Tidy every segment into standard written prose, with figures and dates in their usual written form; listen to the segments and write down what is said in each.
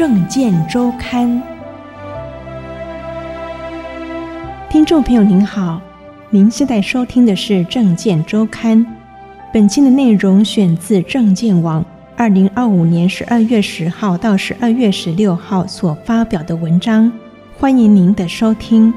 政见周刊。听众朋友您好，您现在收听的是政见周刊。本期的内容选自政见网2025年12月10号到12月16号所发表的文章，欢迎您的收听。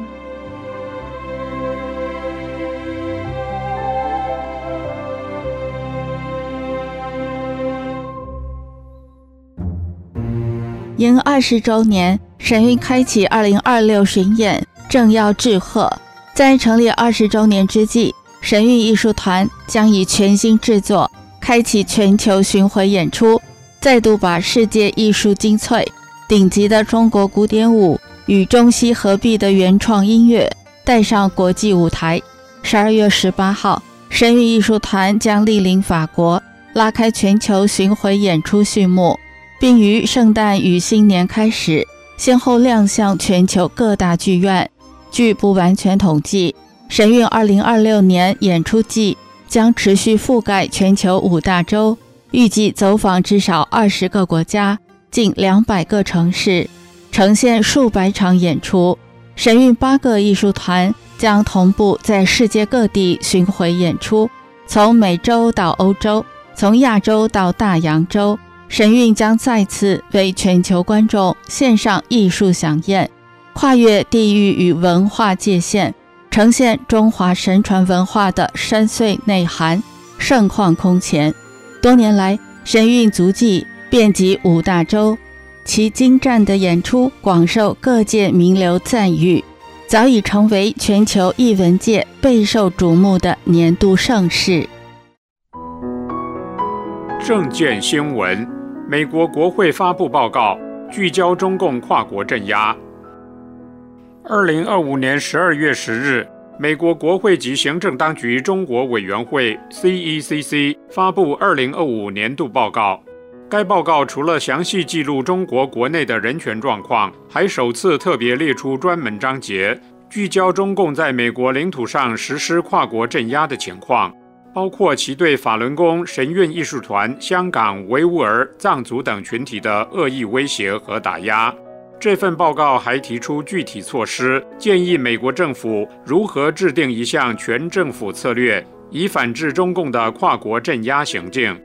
迎20周年，神韵开启2026巡演，正要致贺。在成立20周年之际，神韵艺术团将以全新制作开启全球巡回演出，再度把世界艺术精粹、顶级的中国古典舞与中西合璧的原创音乐带上国际舞台。12月18号，神韵艺术团将莅临法国，拉开全球巡回演出序幕，并于圣诞与新年开始，先后亮相全球各大剧院。据不完全统计，神韵2026年演出季将持续覆盖全球5大洲，预计走访至少20个国家，近200个城市，呈现数百场演出。神韵8个艺术团将同步在世界各地巡回演出，从美洲到欧洲，从亚洲到大洋洲，神韵将再次为全球观众献上艺术飨宴，跨越地域与文化界限，呈现中华神传文化的深邃内涵，盛况空前。多年来，神韵足迹遍及5大洲，其精湛的演出广受各界名流赞誉，早已成为全球艺文界备受瞩目的年度盛事。 政见新闻，美国国会发布报告，聚焦中共跨国镇压。2025年12月10日，美国国会及行政当局中国委员会 CECC 发布2025年度报告。该报告除了详细记录中国国内的人权状况，还首次特别列出专门章节，聚焦中共在美国领土上实施跨国镇压的情况，包括其对法轮功、神韵艺术团、香港维吾尔、藏族等群体的恶意威胁和打压。这份报告还提出具体措施，建议美国政府如何制定一项全政府策略，以反制中共的跨国镇压行径。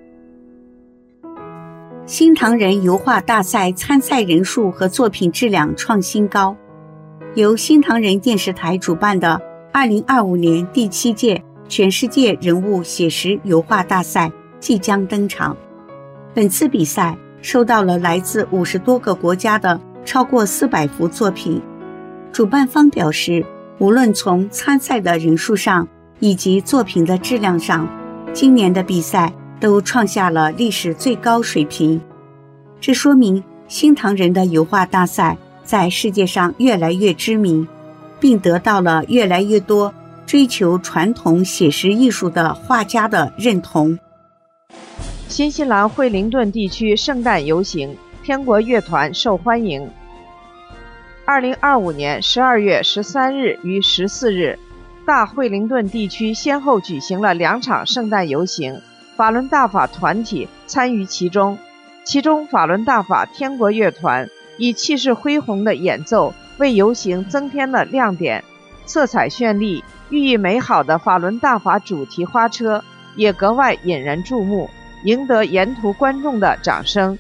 新唐人油画大赛参赛人数和作品质量创新高。由新唐人电视台主办的2025年第7届全世界人物写实油画大赛即将登场。本次比赛收到了来自50多个国家的超过400幅作品。主办方表示，无论从参赛的人数上以及作品的质量上，今年的比赛都创下了历史最高水平。这说明新唐人的油画大赛在世界上越来越知名，并得到了越来越多追求传统写实艺术的画家的认同。 新西兰惠灵顿地区圣诞游行，天国乐团受欢迎。2025年12月13日与14日，大惠灵顿地区先后举行了2场圣诞游行，法轮大法团体参与其中。法轮大法天国乐团以气势恢宏的演奏为游行增添了亮点，色彩绚丽、寓意美好的法轮大法主题花车也格外引人注目，赢得沿途观众的掌声。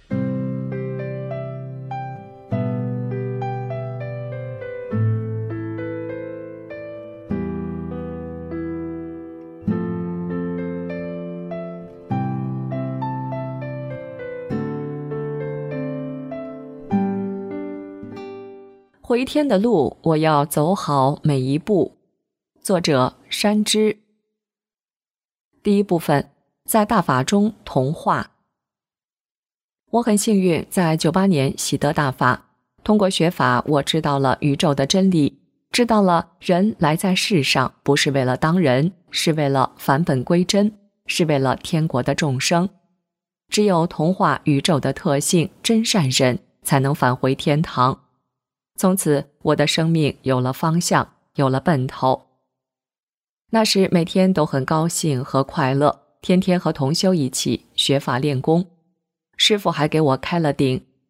回天的路，我要走好每一步。作者山之。第一部分，在大法中同化。我很幸运，在98年喜得大法，通过学法，我知道了宇宙的真理，知道了人来在世上不是为了当人，是为了返本归真，是为了天国的众生。只有同化宇宙的特性，真善人才能返回天堂。从此，我的生命有了方向，有了奔头。那时每天都很高兴和快乐，天天和同修一起学法练功。师父还给我开了顶，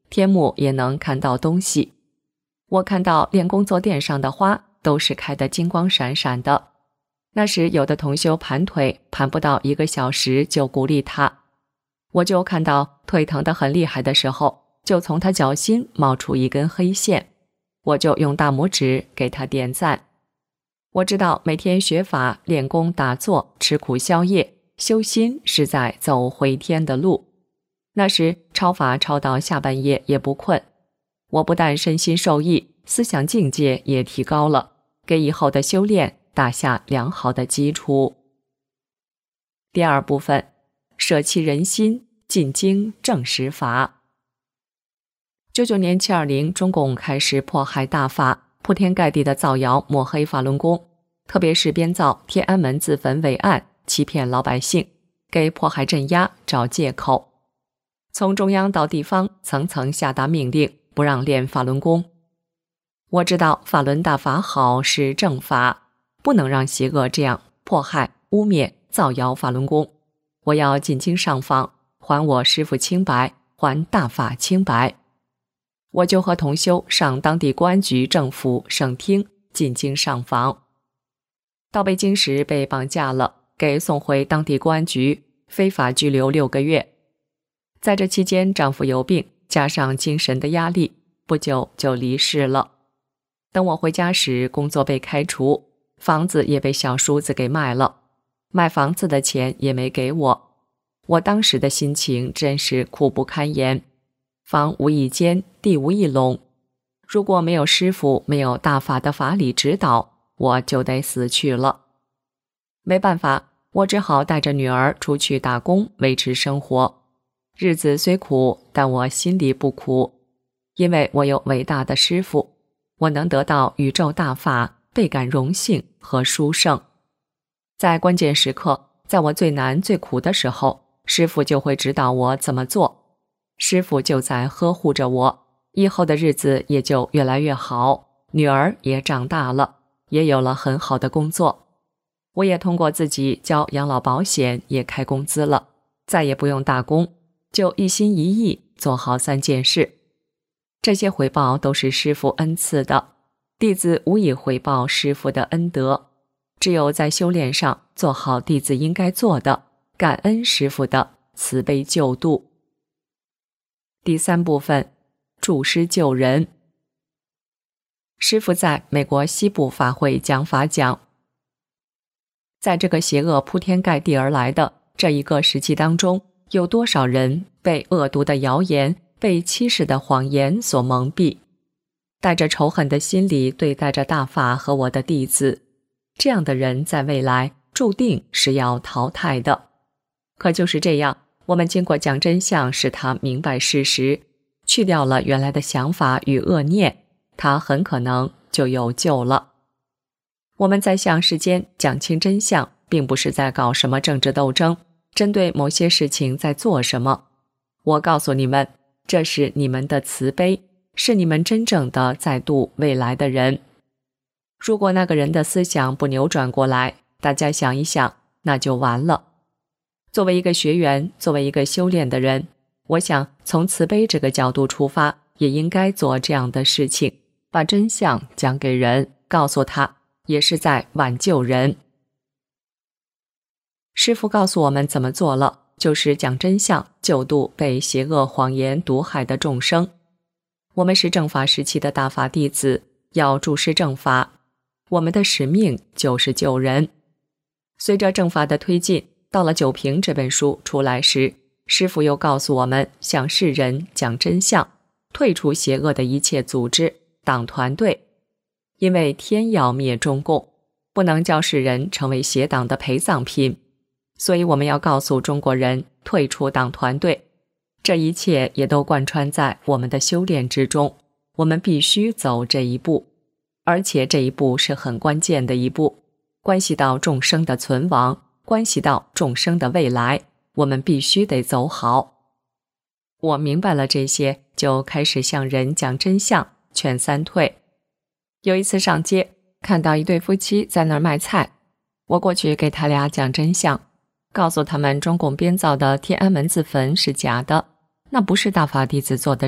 天幕也能看到东西。我看到练工作垫上的花都是开得金光闪闪的。那时有的同修盘腿盘不到1个小时就鼓励他，我就看到腿疼得很厉害的时候，就从他脚心冒出一根黑线，我就用大拇指给他点赞。我知道每天学法、练功、打坐、吃苦消业、修心是在走回天的路。那时抄法抄到下半夜也不困，我不但身心受益，思想境界也提高了，给以后的修炼打下良好的基础。第二部分，舍弃人心，进经正实法。99年720，中共开始迫害大法，铺天盖地的造谣抹黑法轮功，特别是编造天安门自焚伪案，欺骗老百姓，给迫害镇压找借口。从中央到地方，层层下达命令，不让练法轮功。我知道法轮大法好是正法，不能让邪恶这样迫害、污蔑、造谣法轮功。我要进京上访，还我师父清白，还大法清白。我就和同修上当地公安局、政府、省厅进京上访。到北京时被绑架了，给送回当地公安局，非法拘留6个月。在这期间，丈夫有病，加上精神的压力，不久就离世了。等我回家时，工作被开除，房子也被小叔子给卖了，卖房子的钱也没给我。我当时的心情真是苦不堪言，房无一间，地无一垄。如果没有师父，没有大法的法理指导，我就得死去了。没办法，我只好带着女儿出去打工维持生活。日子虽苦，但我心里不苦，因为我有伟大的师父，我能得到宇宙大法，倍感荣幸和殊胜。在关键时刻，在我最难最苦的时候，师父就会指导我怎么做，师父就在呵护着我，以后的日子也就越来越好，女儿也长大了，也有了很好的工作。我也通过自己交养老保险也开工资了，再也不用打工，就一心一意做好3件事。这些回报都是师父恩赐的，弟子无以回报师父的恩德，只有在修炼上做好弟子应该做的，感恩师父的慈悲救度。第3部分，助师救人。师父在美国西部法会讲法讲，在这个邪恶铺天盖地而来的这一个时期当中，有多少人被恶毒的谣言、被欺世的谎言所蒙蔽，带着仇恨的心理对待着大法和我的弟子，这样的人在未来注定是要淘汰的。可就是这样，我们经过讲真相，使他明白事实，去掉了原来的想法与恶念，他很可能就有救了。我们在向世间讲清真相，并不是在搞什么政治斗争，针对某些事情在做什么。我告诉你们，这是你们的慈悲，是你们真正的在度未来的人。如果那个人的思想不扭转过来，大家想一想，那就完了。作为一个学员，作为一个修炼的人，我想从慈悲这个角度出发，也应该做这样的事情，把真相讲给人，告诉他，也是在挽救人。师父告诉我们怎么做了，就是讲真相，救度被邪恶谎言毒害的众生。我们是正法时期的大法弟子，要注释正法，我们的使命就是救人。随着正法的推进，到了《九评》这本书出来时，师父又告诉我们向世人讲真相，退出邪恶的一切组织、党团队，因为天要灭中共，不能叫世人成为邪党的陪葬品，所以我们要告诉中国人退出党团队。这一切也都贯穿在我们的修炼之中，我们必须走这一步，而且这一步是很关键的一步，关系到众生的存亡，关系到众生的未来，我们必须得走好。我明白了这些，就开始向人讲真相，劝三退。有一次上街，看到一对夫妻在那儿卖菜，我过去给他俩讲真相，告诉他们中共编造的天安门自焚是假的，那不是大法弟子做的事，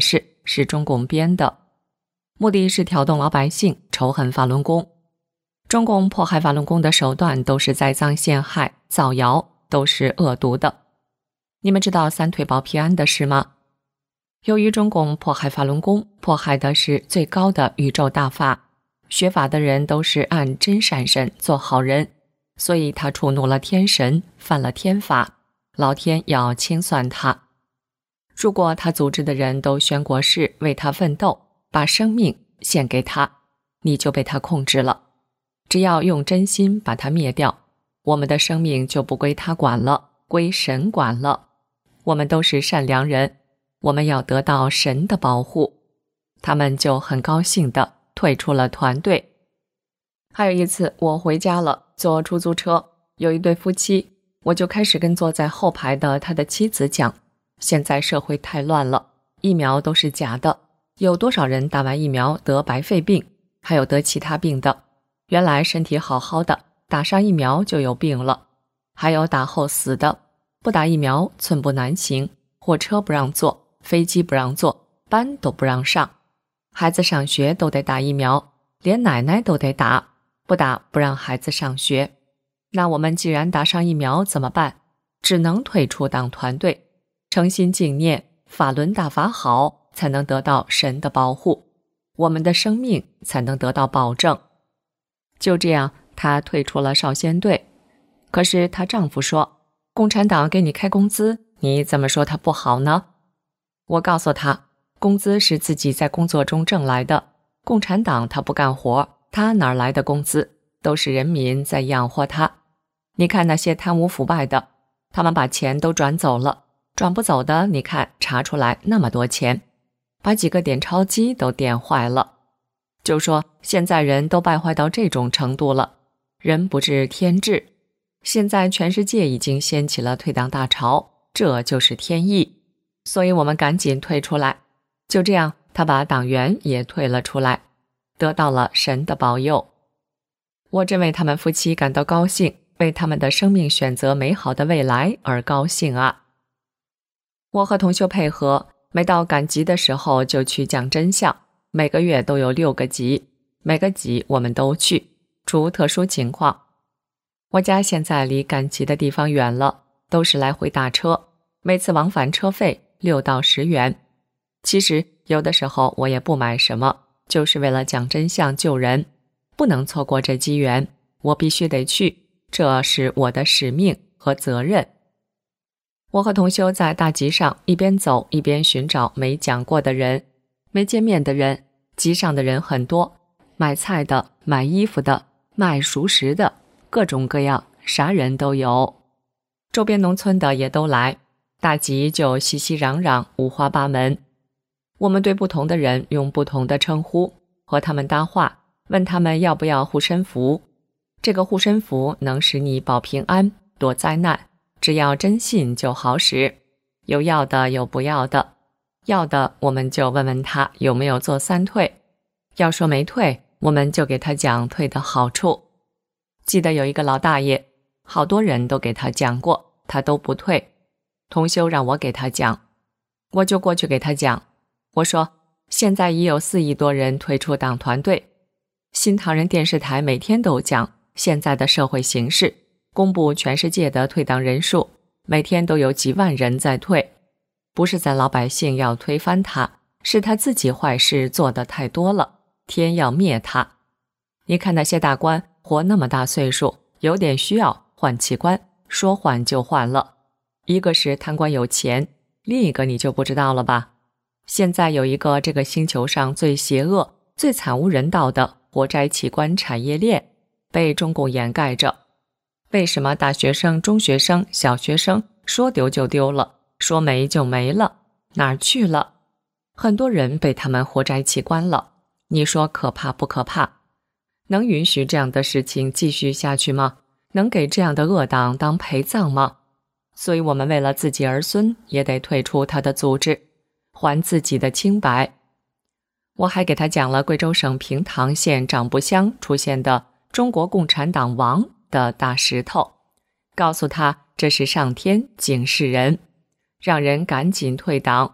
是中共编的，目的是挑动老百姓仇恨法轮功。中共迫害法轮功的手段都是栽赃陷害、造谣，都是恶毒的。你们知道三退保平安的事吗？由于中共迫害法轮功，迫害的是最高的宇宙大法，学法的人都是按真善神做好人，所以他触怒了天神，犯了天法，老天要清算他。如果他组织的人都宣国誓为他奋斗，把生命献给他，你就被他控制了。只要用真心把他灭掉，我们的生命就不归他管了，归神管了。我们都是善良人，我们要得到神的保护。他们就很高兴地退出了团队。还有一次我回家了，坐出租车，有一对夫妻，我就开始跟坐在后排的他的妻子讲，现在社会太乱了，疫苗都是假的，有多少人打完疫苗得白肺病，还有得其他病的，原来身体好好的，打上疫苗就有病了，还有打后死的，不打疫苗寸步难行，火车不让坐，飞机不让坐，班都不让上，孩子上学都得打疫苗，连奶奶都得打，不打不让孩子上学。那我们既然打上疫苗怎么办？只能退出党团队，诚心敬念法轮大法好，才能得到神的保护，我们的生命才能得到保证。就这样，她退出了少先队。可是她丈夫说，共产党给你开工资，你怎么说他不好呢？我告诉他，工资是自己在工作中挣来的，共产党他不干活，他哪来的工资？都是人民在养活他。你看那些贪污腐败的，他们把钱都转走了，转不走的，你看查出来那么多钱，把几个点钞机都点坏了。就说现在人都败坏到这种程度了，人不治天治。现在全世界已经掀起了退党大潮，这就是天意，所以我们赶紧退出来。就这样，他把党员也退了出来，得到了神的保佑。我真为他们夫妻感到高兴，为他们的生命选择美好的未来而高兴啊！我和同修配合，每到赶集的时候就去讲真相，每个月都有6个集，每个集我们都去，除特殊情况。我家现在离赶集的地方远了，都是来回打车，每次往返车费6到10元。其实有的时候我也不买什么，就是为了讲真相救人，不能错过这机缘，我必须得去，这是我的使命和责任。我和同修在大集上一边走一边寻找没讲过的人，没见面的人，集上的人很多，买菜的，买衣服的，卖熟食的，各种各样，啥人都有。周边农村的也都来，大集就熙熙攘攘，五花八门。我们对不同的人用不同的称呼，和他们搭话，问他们要不要护身符。这个护身符能使你保平安，躲灾难，只要真信就好使。有要的，有不要的。要的我们就问问他有没有做3退，要说没退，我们就给他讲退的好处。记得有一个老大爷，好多人都给他讲过，他都不退。同修让我给他讲，我就过去给他讲。我说，现在已有4亿多人退出党团队。新唐人电视台每天都讲现在的社会形势，公布全世界的退党人数，每天都有几万人在退。不是咱老百姓要推翻他，是他自己坏事做得太多了，天要灭他。你看那些大官活那么大岁数，有点需要换器官，说换就换了。一个是贪官有钱，另一个你就不知道了吧？现在有一个这个星球上最邪恶、最惨无人道的活摘器官产业链，被中共掩盖着。为什么大学生、中学生、小学生说丢就丢了，说没就没了，哪儿去了？很多人被他们活摘器官了，你说可怕不可怕？能允许这样的事情继续下去吗？能给这样的恶党当陪葬吗？所以我们为了自己儿孙也得退出他的组织，还自己的清白。我还给他讲了贵州省平塘县长布乡出现的中国共产党亡的大石头，告诉他这是上天警示人，让人赶紧退党，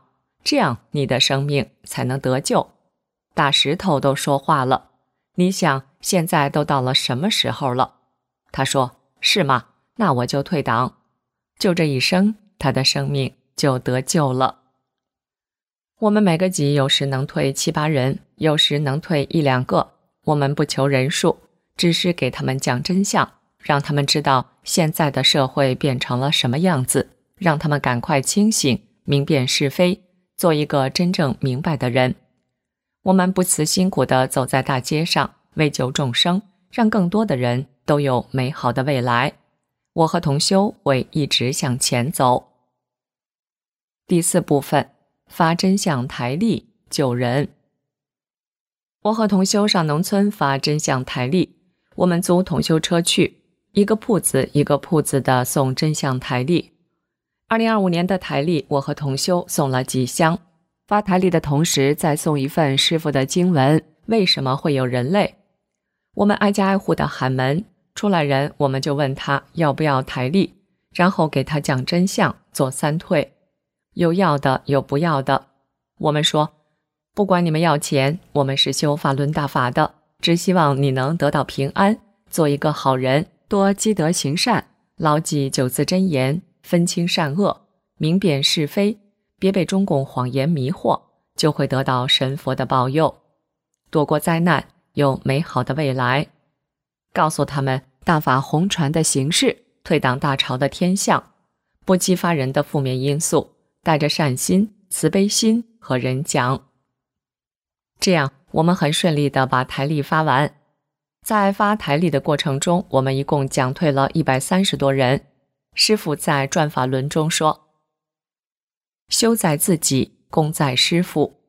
这样你的生命才能得救。大石头都说话了，你想现在都到了什么时候了？他说，是吗？那我就退党。就这一声，他的生命就得救了。我们每个级有时能退7、8人，有时能退1、2个，我们不求人数，只是给他们讲真相，让他们知道现在的社会变成了什么样子，让他们赶快清醒，明辨是非，做一个真正明白的人。我们不辞辛苦地走在大街上，为救众生，让更多的人都有美好的未来。我和同修会一直向前走。第4部分，发真相台历救人。我和同修上农村发真相台历，我们租同修车去，一个铺子一个铺子的送真相台历。2025年的台历，我和同修送了几箱。发台历的同时，再送一份师父的经文，为什么会有人类？我们挨家挨户的喊门，出来人我们就问他要不要台历，然后给他讲真相，做3退，有要的有不要的。我们说，不管你们要钱，我们是修法轮大法的，只希望你能得到平安，做一个好人，多积德行善，牢记9字真言，分清善恶，明辨是非，别被中共谎言迷惑，就会得到神佛的保佑，躲过灾难，有美好的未来。告诉他们大法红传的形式，退党大潮的天象，不激发人的负面因素，带着善心、慈悲心和人讲。这样我们很顺利地把台历发完。在发台历的过程中，我们一共讲退了130多人。师父在转法轮中说，修在自己，功在师父。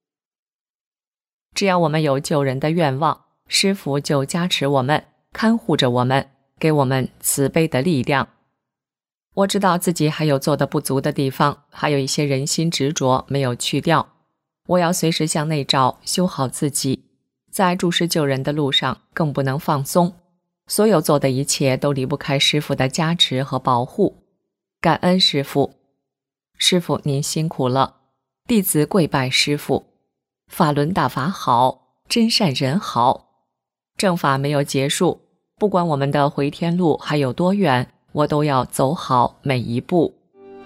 只要我们有救人的愿望，师父就加持我们，看护着我们，给我们慈悲的力量。我知道自己还有做得不足的地方，还有一些人心执着没有去掉。我要随时向内照，修好自己，在助师救人的路上更不能放松。所有做的一切都离不开师父的加持和保护。感恩师父。师父您辛苦了，弟子跪拜师父。法轮大法好，真善人好。正法没有结束，不管我们的回天路还有多远，我都要走好每一步。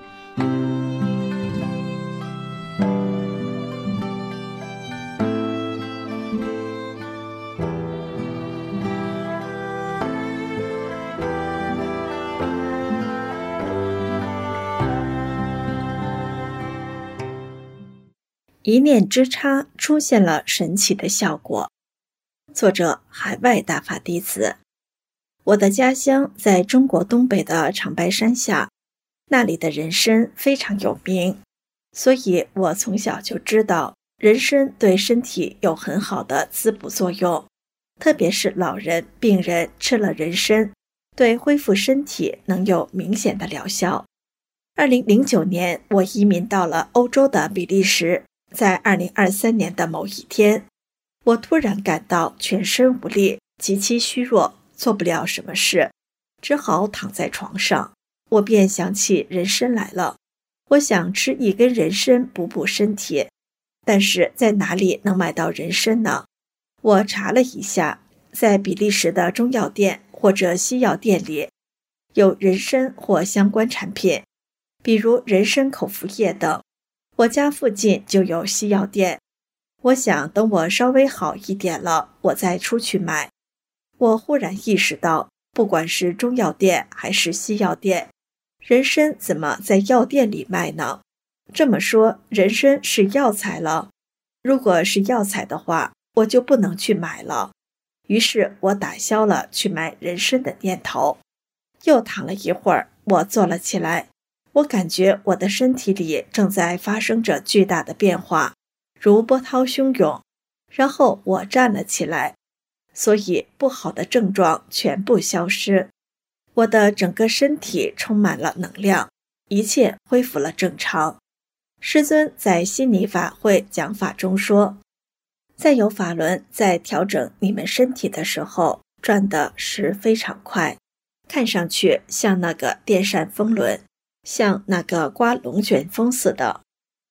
一念之差出现了神奇的效果。作者海外大法弟子。我的家乡在中国东北的长白山下，那里的人参非常有名，所以我从小就知道人参对身体有很好的滋补作用，特别是老人、病人吃了人参，对恢复身体能有明显的疗效。2009年，我移民到了欧洲的比利时。在2023年的某一天，我突然感到全身无力，极其虚弱，做不了什么事，只好躺在床上。我便想起人参来了，我想吃一根人参补补身体，但是在哪里能买到人参呢？我查了一下，在比利时的中药店或者西药店里有人参或相关产品，比如人参口服液等。我家附近就有西药店，我想等我稍微好一点了，我再出去买。我忽然意识到，不管是中药店还是西药店，人参怎么在药店里卖呢？这么说，人参是药材了。如果是药材的话，我就不能去买了。于是我打消了去买人参的念头。又躺了一会儿，我坐了起来。我感觉我的身体里正在发生着巨大的变化，如波涛汹涌。然后我站了起来，所以不好的症状全部消失。我的整个身体充满了能量，一切恢复了正常。师尊在悉尼法会讲法中说，在有法轮在调整你们身体的时候，转的是非常快，看上去像那个电扇风轮，像那个刮龙卷风似的。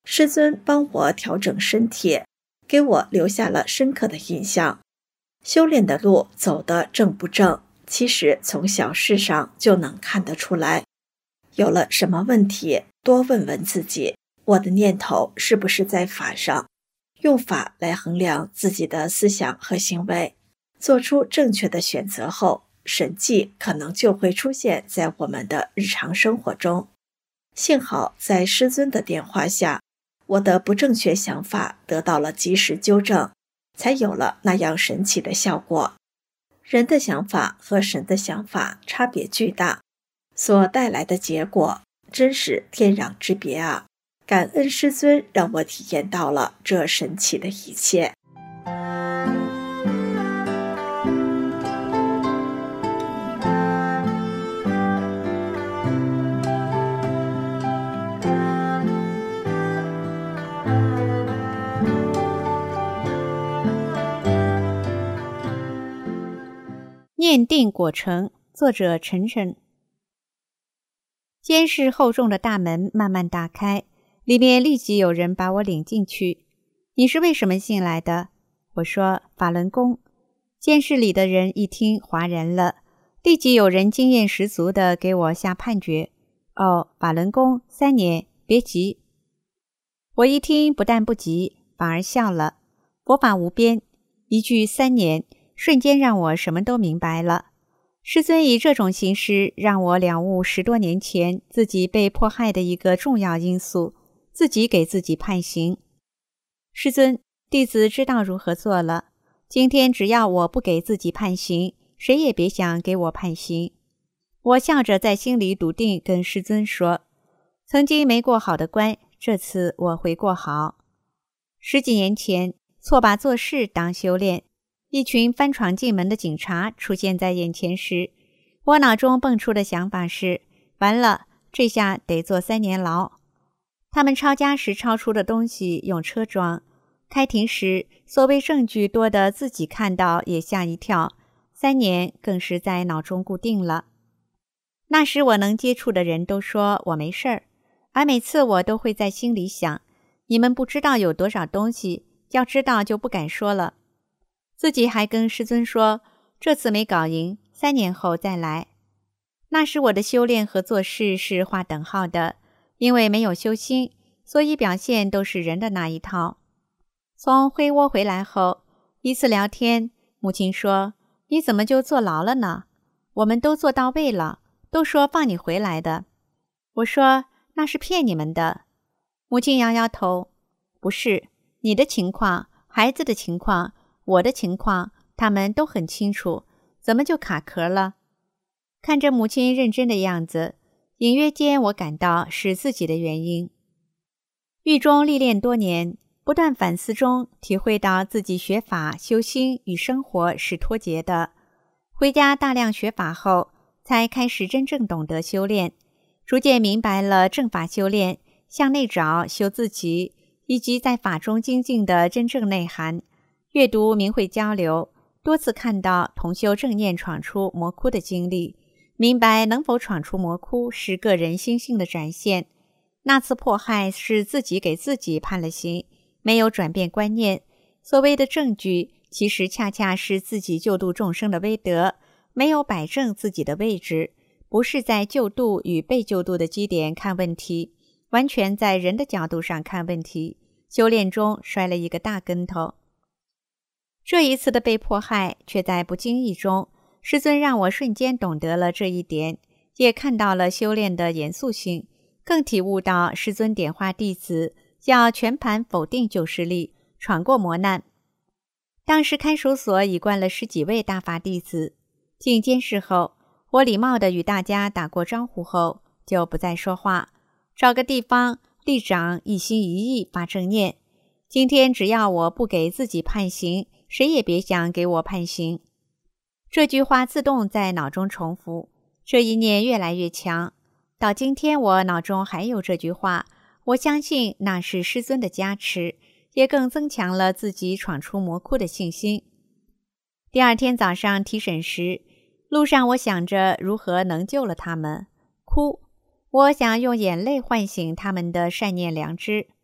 师尊帮我调整身体，给我留下了深刻的印象。修炼的路走得正不正，其实从小事上就能看得出来。有了什么问题，多问问自己，我的念头是不是在法上？用法来衡量自己的思想和行为，做出正确的选择后，神迹可能就会出现在我们的日常生活中。幸好在师尊的点化下，我的不正确想法得到了及时纠正，才有了那样神奇的效果。人的想法和神的想法差别巨大，所带来的结果真是天壤之别啊！感恩师尊让我体验到了这神奇的一切。 念定果成，作者陈晨。监视厚重的大门慢慢打开，里面立即有人把我领进去。你是为什么进来的？我说法轮功。监视里的人一听哗然了，立即有人经验十足地给我下判决。哦，法轮功3年，别急。我一听不但不急，反而笑了。佛法无边，一句3年，瞬间让我什么都明白了。师尊以这种形式让我了悟10多年前自己被迫害的一个重要因素，自己给自己判刑。师尊，弟子知道如何做了。今天只要我不给自己判刑，谁也别想给我判刑。我笑着在心里笃定跟师尊说，曾经没过好的关，这次我会过好。10几年前，错把做事当修炼，一群翻闯进门的警察出现在眼前时，我脑中蹦出的想法是，完了，这下得坐3年牢。他们抄家时抄出的东西用车装，开庭时所谓证据多得自己看到也吓一跳，3年更是在脑中固定了。那时我能接触的人都说我没事儿，而每次我都会在心里想，你们不知道有多少东西，要知道就不敢说了。自己还跟师尊说，这次没搞赢，3年后再来。那时我的修炼和做事是划等号的，因为没有修心，所以表现都是人的那一套。从灰窝回来后，一次聊天，母亲说，你怎么就坐牢了呢？我们都做到位了，都说放你回来的。我说，那是骗你们的。母亲摇摇头，不是，你的情况，孩子的情况，我的情况，他们都很清楚，怎么就卡壳了？看着母亲认真的样子，隐约间我感到是自己的原因。狱中历练多年，不断反思中体会到自己学法修心与生活是脱节的。回家大量学法后，才开始真正懂得修炼，逐渐明白了正法修炼、向内找修自己以及在法中精进的真正内涵。阅读明慧交流，多次看到同修正念闯出魔窟的经历，明白能否闯出魔窟是个人心性的展现。那次迫害是自己给自己判了刑，没有转变观念。所谓的证据，其实恰恰是自己救度众生的威德，没有摆正自己的位置，不是在救度与被救度的基点看问题，完全在人的角度上看问题，修炼中摔了一个大跟头。这一次的被迫害，却在不经意中，师尊让我瞬间懂得了这一点，也看到了修炼的严肃性，更体悟到师尊点化弟子要全盘否定旧势力，闯过磨难。当时看守所已关了10几位大法弟子，进监室后，我礼貌地与大家打过招呼后，就不再说话，找个地方立掌一心一意发正念。今天只要我不给自己判刑，谁也别想给我判刑。这句话自动在脑中重复，这一念越来越强。到今天我脑中还有这句话，我相信那是师尊的加持，也更增强了自己闯出魔窟的信心。第二天早上提审时，路上我想着如何能救了他们，哭。我想用眼泪唤醒他们的善念良知。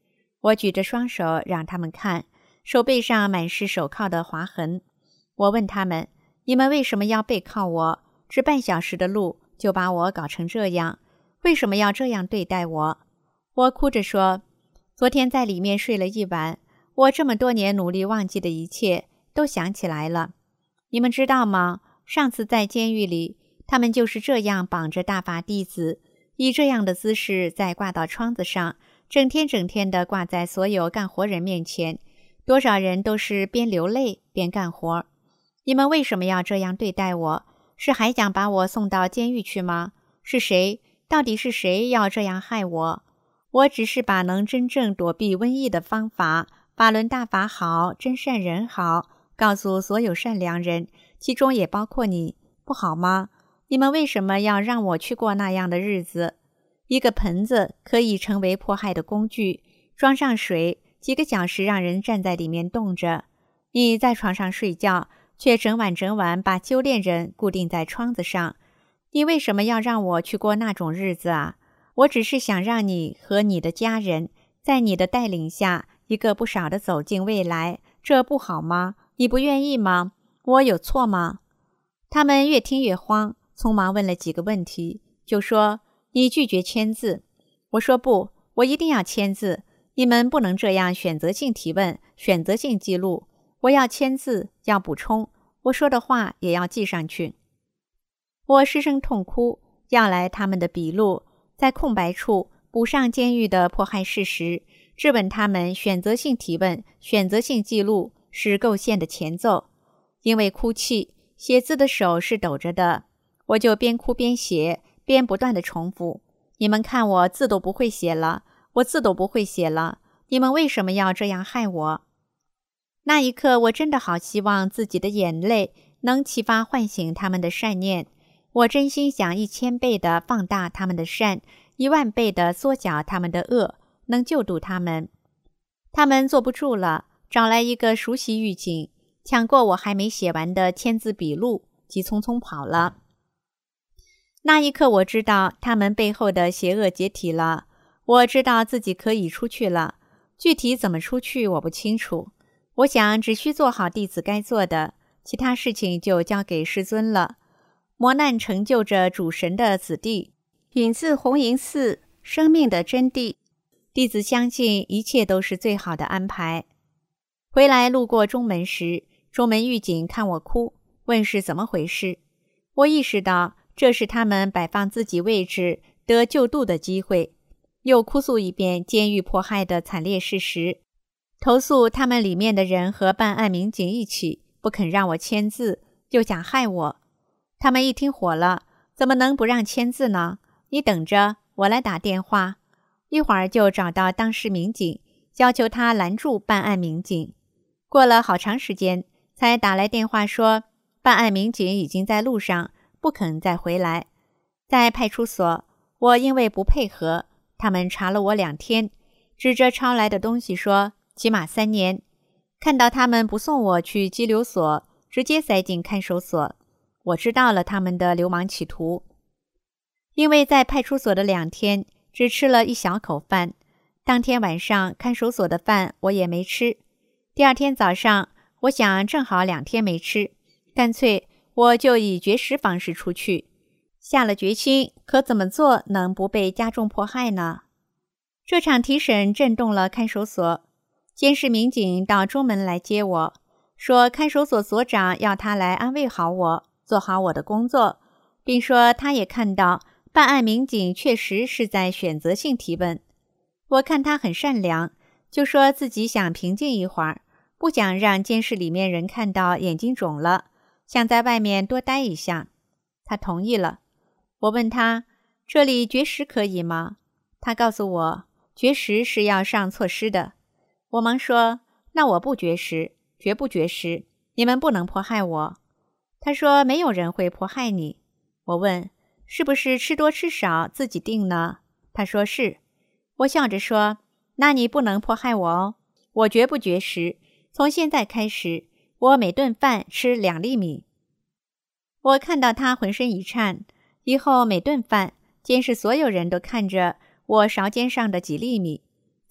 我举着双手让他们看，手背上满是手铐的划痕。我问他们，你们为什么要背靠我？只半小时的路就把我搞成这样，为什么要这样对待我？我哭着说，昨天在里面睡了一晚，我这么多年努力忘记的一切都想起来了。你们知道吗？上次在监狱里，他们就是这样绑着大法弟子，以这样的姿势再挂到窗子上，整天的挂在所有干活人面前，多少人都是边流泪边干活。你们为什么要这样对待我？是还想把我送到监狱去吗？是谁？到底是谁要这样害我？我只是把能真正躲避瘟疫的方法，法轮大法好，真善人好，告诉所有善良人，其中也包括你，不好吗？你们为什么要让我去过那样的日子？一个盆子可以成为迫害的工具，装上水，几个小时让人站在里面冻着。你在床上睡觉，却整晚把修炼人固定在窗子上。你为什么要让我去过那种日子啊？我只是想让你和你的家人在你的带领下一个不少的走进未来，这不好吗？你不愿意吗？我有错吗？他们越听越慌，匆忙问了几个问题，就说你拒绝签字。我说不，我一定要签字，你们不能这样选择性提问，选择性记录，我要签字，要补充，我说的话也要记上去。我失声痛哭，要来他们的笔录，在空白处补上监狱的迫害事实，质问他们选择性提问、选择性记录是构陷的前奏。因为哭泣，写字的手是抖着的，我就边哭边写，边不断地重复，你们看我字都不会写了，我字都不会写了，你们为什么要这样害我？那一刻，我真的好希望自己的眼泪能启发唤醒他们的善念，我真心想1000倍的放大他们的善，10000倍的缩小他们的恶，能救度他们。他们坐不住了，找来一个熟悉狱警，抢过我还没写完的签字笔录，急匆匆跑了。那一刻，我知道他们背后的邪恶解体了，我知道自己可以出去了，具体怎么出去我不清楚。我想只需做好弟子该做的，其他事情就交给师尊了。磨难成就着主神的子弟，引自红银寺生命的真谛。弟子相信一切都是最好的安排。回来路过中门时，中门狱警看我哭，问是怎么回事。我意识到这是他们摆放自己位置得救度的机会，又哭诉一遍监狱迫害的惨烈事实，投诉他们里面的人和办案民警一起不肯让我签字，又想害我。他们一听火了，怎么能不让签字呢？你等着，我来打电话。一会儿就找到当事民警，要求他拦住办案民警。过了好长时间，才打来电话说，办案民警已经在路上，不肯再回来。在派出所，我因为不配合，他们查了我2天，指着抄来的东西说，起码3年。看到他们不送我去拘留所，直接塞进看守所，我知道了他们的流氓企图。因为在派出所的2天，只吃了1小口饭，当天晚上看守所的饭我也没吃。第二天早上，我想正好2天没吃，干脆我就以绝食方式出去。下了决心，可怎么做能不被加重迫害呢？这场提审震动了看守所，监视民警到中门来接我，说看守所所长要他来安慰好我，做好我的工作，并说他也看到办案民警确实是在选择性提问。我看他很善良，就说自己想平静一会儿，不想让监视里面人看到眼睛肿了，想在外面多待一下。他同意了。我问他，这里绝食可以吗？他告诉我，绝食是要上措施的。我忙说，那我不绝食，绝不绝食，你们不能迫害我。他说，没有人会迫害你。我问，是不是吃多吃少自己定呢？他说是。我笑着说，那你不能迫害我哦，我绝不绝食，从现在开始，我每顿饭吃2粒米。我看到他浑身一颤，以后每顿饭，监视所有人都看着我勺尖上的几粒米，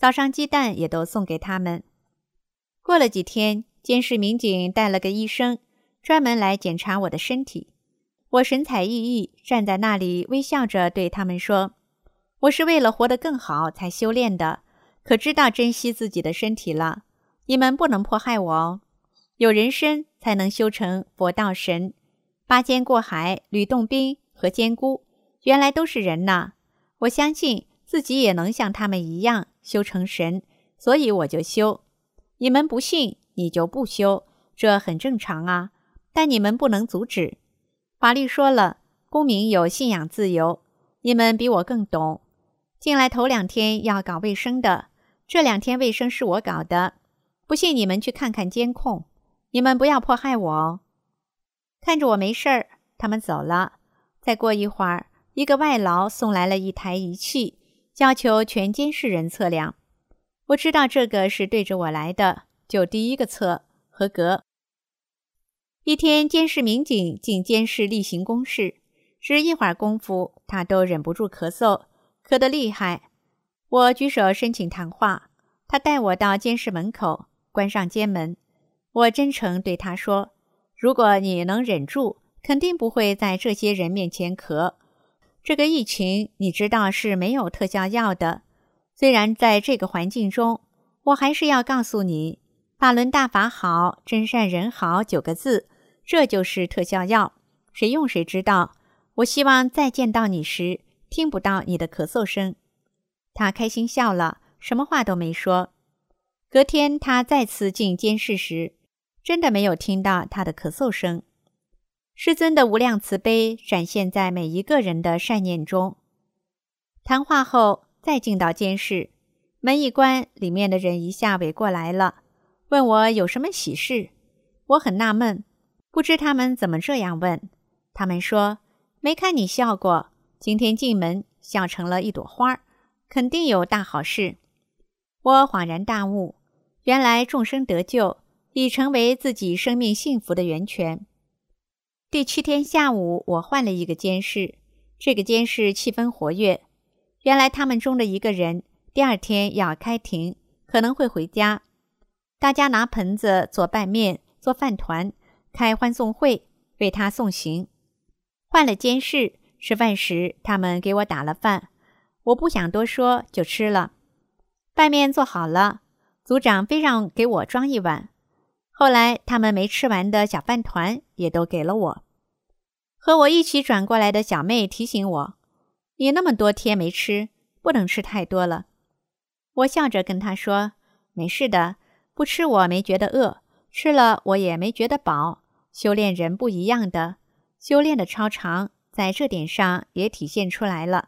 早上鸡蛋也都送给他们。过了几天，监视民警带了个医生，专门来检查我的身体。我神采奕奕站在那里，微笑着对他们说，我是为了活得更好才修炼的，可知道珍惜自己的身体了。你们不能迫害我哦。有人身才能修成佛道神。八仙过海、吕洞宾和仙姑原来都是人呐。我相信自己也能像他们一样修成神，所以我就修。你们不信，你就不修，这很正常啊。但你们不能阻止。法律说了，公民有信仰自由，你们比我更懂。进来头2天要搞卫生的，这2天卫生是我搞的。不信你们去看看监控。你们不要迫害我哦。看着我没事儿，他们走了。再过一会儿，一个外劳送来了一台仪器，要求全监视人测量。我知道这个是对着我来的，就第一个测，合格。一天，监视民警进监视例行公事，只一会儿功夫，他都忍不住咳嗽，咳得厉害。我举手申请谈话，他带我到监视门口，关上监门。我真诚对他说，如果你能忍住，肯定不会在这些人面前咳。这个疫情你知道是没有特效药的。虽然在这个环境中，我还是要告诉你，法轮大法好，真善人好9个字，这就是特效药，谁用谁知道。我希望再见到你时，听不到你的咳嗽声。他开心笑了，什么话都没说。隔天他再次进监视时，真的没有听到他的咳嗽声。师尊的无量慈悲展现在每一个人的善念中。谈话后再进到监视，门一关，里面的人一下围过来了，问我有什么喜事。我很纳闷，不知他们怎么这样问。他们说，没看你笑过，今天进门笑成了一朵花，肯定有大好事。我恍然大悟，原来众生得救已成为自己生命幸福的源泉。第7天下午，我换了一个监视，这个监视气氛活跃。原来他们中的一个人第2天要开庭，可能会回家。大家拿盆子做拌面，做饭团，开欢送会，为他送行。换了监视，吃饭时他们给我打了饭，我不想多说就吃了。拌面做好了，组长非让给我装一碗。后来他们没吃完的小饭团也都给了我。和我一起转过来的小妹提醒我，你那么多天没吃，不能吃太多了。我笑着跟她说，没事的，不吃我没觉得饿，吃了我也没觉得饱。修炼人不一样的，修炼的超常在这点上也体现出来了。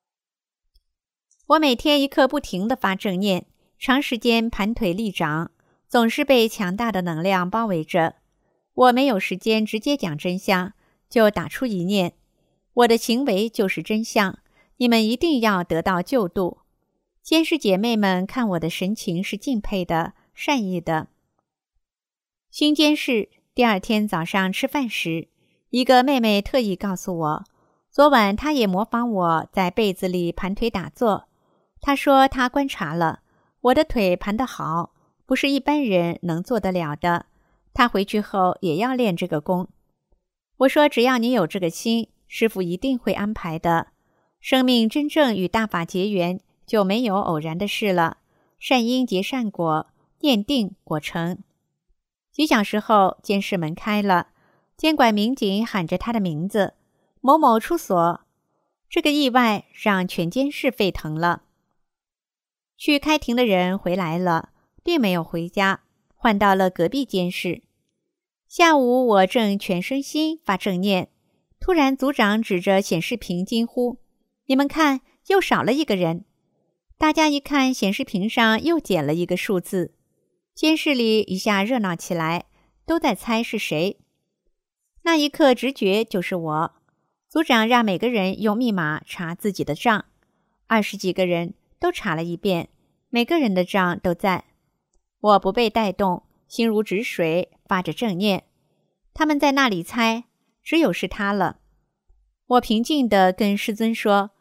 我每天一刻不停地发正念，长时间盘腿立掌，总是被强大的能量包围着。我没有时间直接讲真相，就打出一念，我的行为就是真相，你们一定要得到救度。监视姐妹们看我的神情是敬佩的、善意的。新监视第2天早上吃饭时，一个妹妹特意告诉我，昨晚她也模仿我在被子里盘腿打坐。她说她观察了，我的腿盘得好，不是一般人能做得了的。她回去后也要练这个功。我说只要你有这个心，师父一定会安排的。生命真正与大法结缘，就没有偶然的事了。善因结善果，念定果成。几小时后，监视门开了，监管民警喊着他的名字，某某出所。这个意外让全监视沸腾了。去开庭的人回来了，并没有回家，换到了隔壁监视。下午我正全身心发正念，突然组长指着显示屏惊呼，你们看，又少了一个人。大家一看显示屏上又减了一个数字，监视里一下热闹起来，都在猜是谁。那一刻直觉就是我。组长让每个人用密码查自己的账，20几个人都查了一遍，每个人的账都在。我不被带动，心如止水，发着正念。他们在那里猜，只有是他了。我平静地跟师尊说，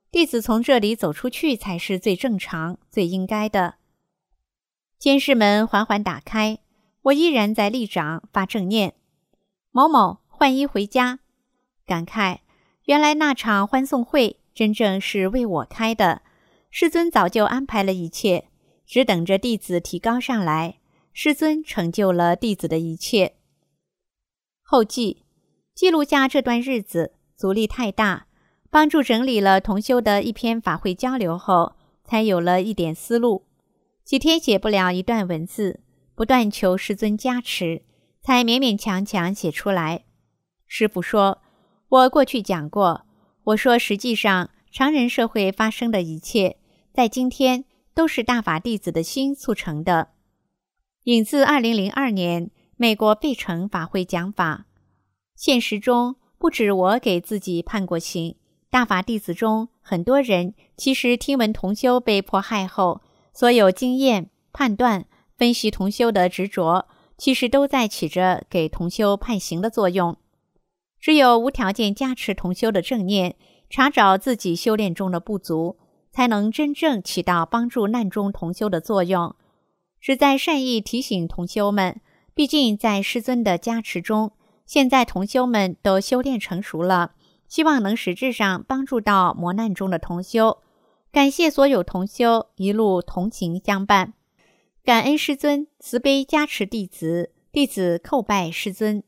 弟子从这里走出去才是最正常、最应该的。监视门缓缓打开，我依然在立掌发正念。某某换衣回家。感慨，原来那场欢送会真正是为我开的，师尊早就安排了一切，只等着弟子提高上来。师尊成就了弟子的一切。后记，记录下这段日子阻力太大，帮助整理了同修的一篇法会交流后，才有了一点思路。几天写不了一段文字，不断求师尊加持，才勉勉强强写出来。师父说，我过去讲过，我说实际上常人社会发生的一切，在今天都是大法弟子的心促成的。引自2002年美国费城法会讲法。现实中不止我给自己判过刑，大法弟子中很多人其实听闻同修被迫害后，所有经验、判断、分析同修的执着，其实都在起着给同修判刑的作用。只有无条件加持同修的正念，查找自己修炼中的不足，才能真正起到帮助难中同修的作用。旨在善意提醒同修们，毕竟在师尊的加持中，现在同修们都修炼成熟了，希望能实质上帮助到磨难中的同修。感谢所有同修一路同情相伴，感恩师尊慈悲加持弟子，弟子叩拜师尊。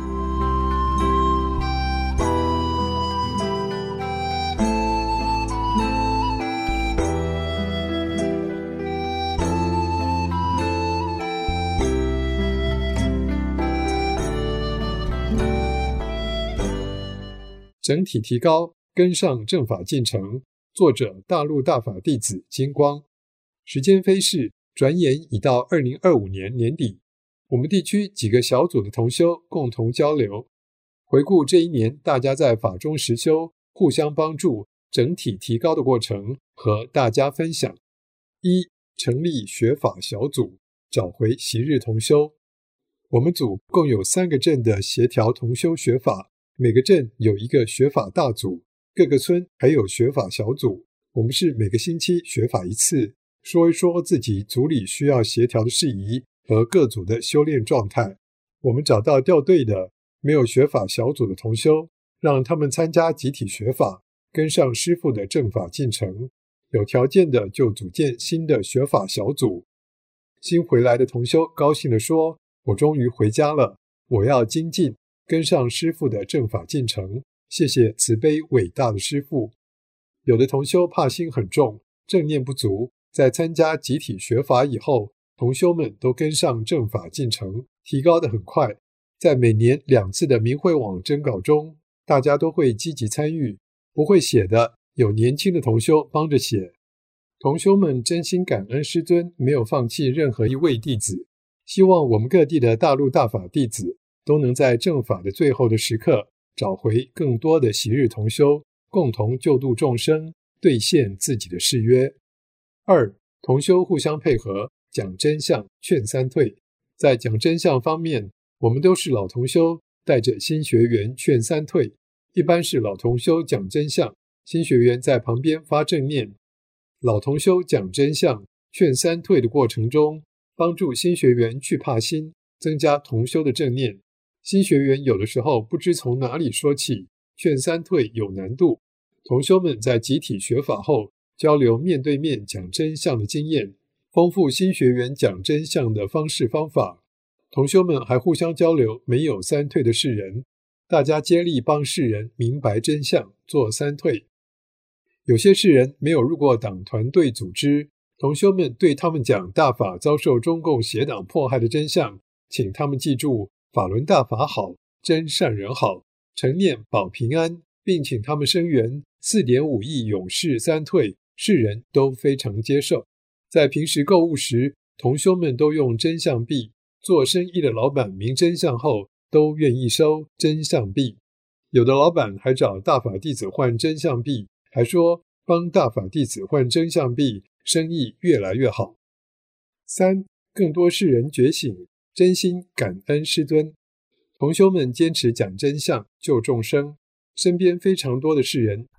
整体提高，跟上正法进程。作者大陆大法弟子金光。时间飞逝，转眼已到2025年年底。我们地区几个小组的同修共同交流，回顾这一年大家在法中实修，互相帮助，整体提高的过程，和大家分享。一、成立学法小组，找回昔日同修。我们组共有3个镇的协调同修学法，每个镇有一个学法大组，各个村还有学法小组。我们是每个星期学法一次，说一说自己组里需要协调的事宜和各组的修炼状态。我们找到掉队的没有学法小组的同修，让他们参加集体学法，跟上师父的正法进程。有条件的就组建新的学法小组。新回来的同修高兴地说，我终于回家了，我要精进，跟上师父的正法进程，谢谢慈悲伟大的师父。有的同修怕心很重，正念不足，在参加集体学法以后，同修们都跟上正法进程，提高得很快。在每年2次的明慧网征稿中，大家都会积极参与，不会写的有年轻的同修帮着写。同修们真心感恩师尊没有放弃任何一位弟子，希望我们各地的大陆大法弟子都能在正法的最后的时刻，找回更多的昔日同修，共同救度众生，兑现自己的誓约。2、同修互相配合，讲真相，劝三退。在讲真相方面，我们都是老同修，带着新学员劝三退。一般是老同修讲真相，新学员在旁边发正念。老同修讲真相，劝三退的过程中，帮助新学员去怕心，增加同修的正念。新学员有的时候不知从哪里说起，劝三退有难度。同修们在集体学法后，交流面对面讲真相的经验，丰富新学员讲真相的方式方法。同修们还互相交流没有三退的世人，大家接力帮世人明白真相，做三退。有些世人没有入过党团队组织，同修们对他们讲大法遭受中共邪党迫害的真相，请他们记住法轮大法好，真善人好，诚念保平安，并请他们声援 4.5 亿勇士三退，世人都非常接受。在平时购物时，同修们都用真相币，做生意的老板明真相后，都愿意收真相币。有的老板还找大法弟子换真相币，还说帮大法弟子换真相币，生意越来越好。3、更多世人觉醒，真心感恩师尊。同修们坚持讲真相，救众生，身边非常多的世人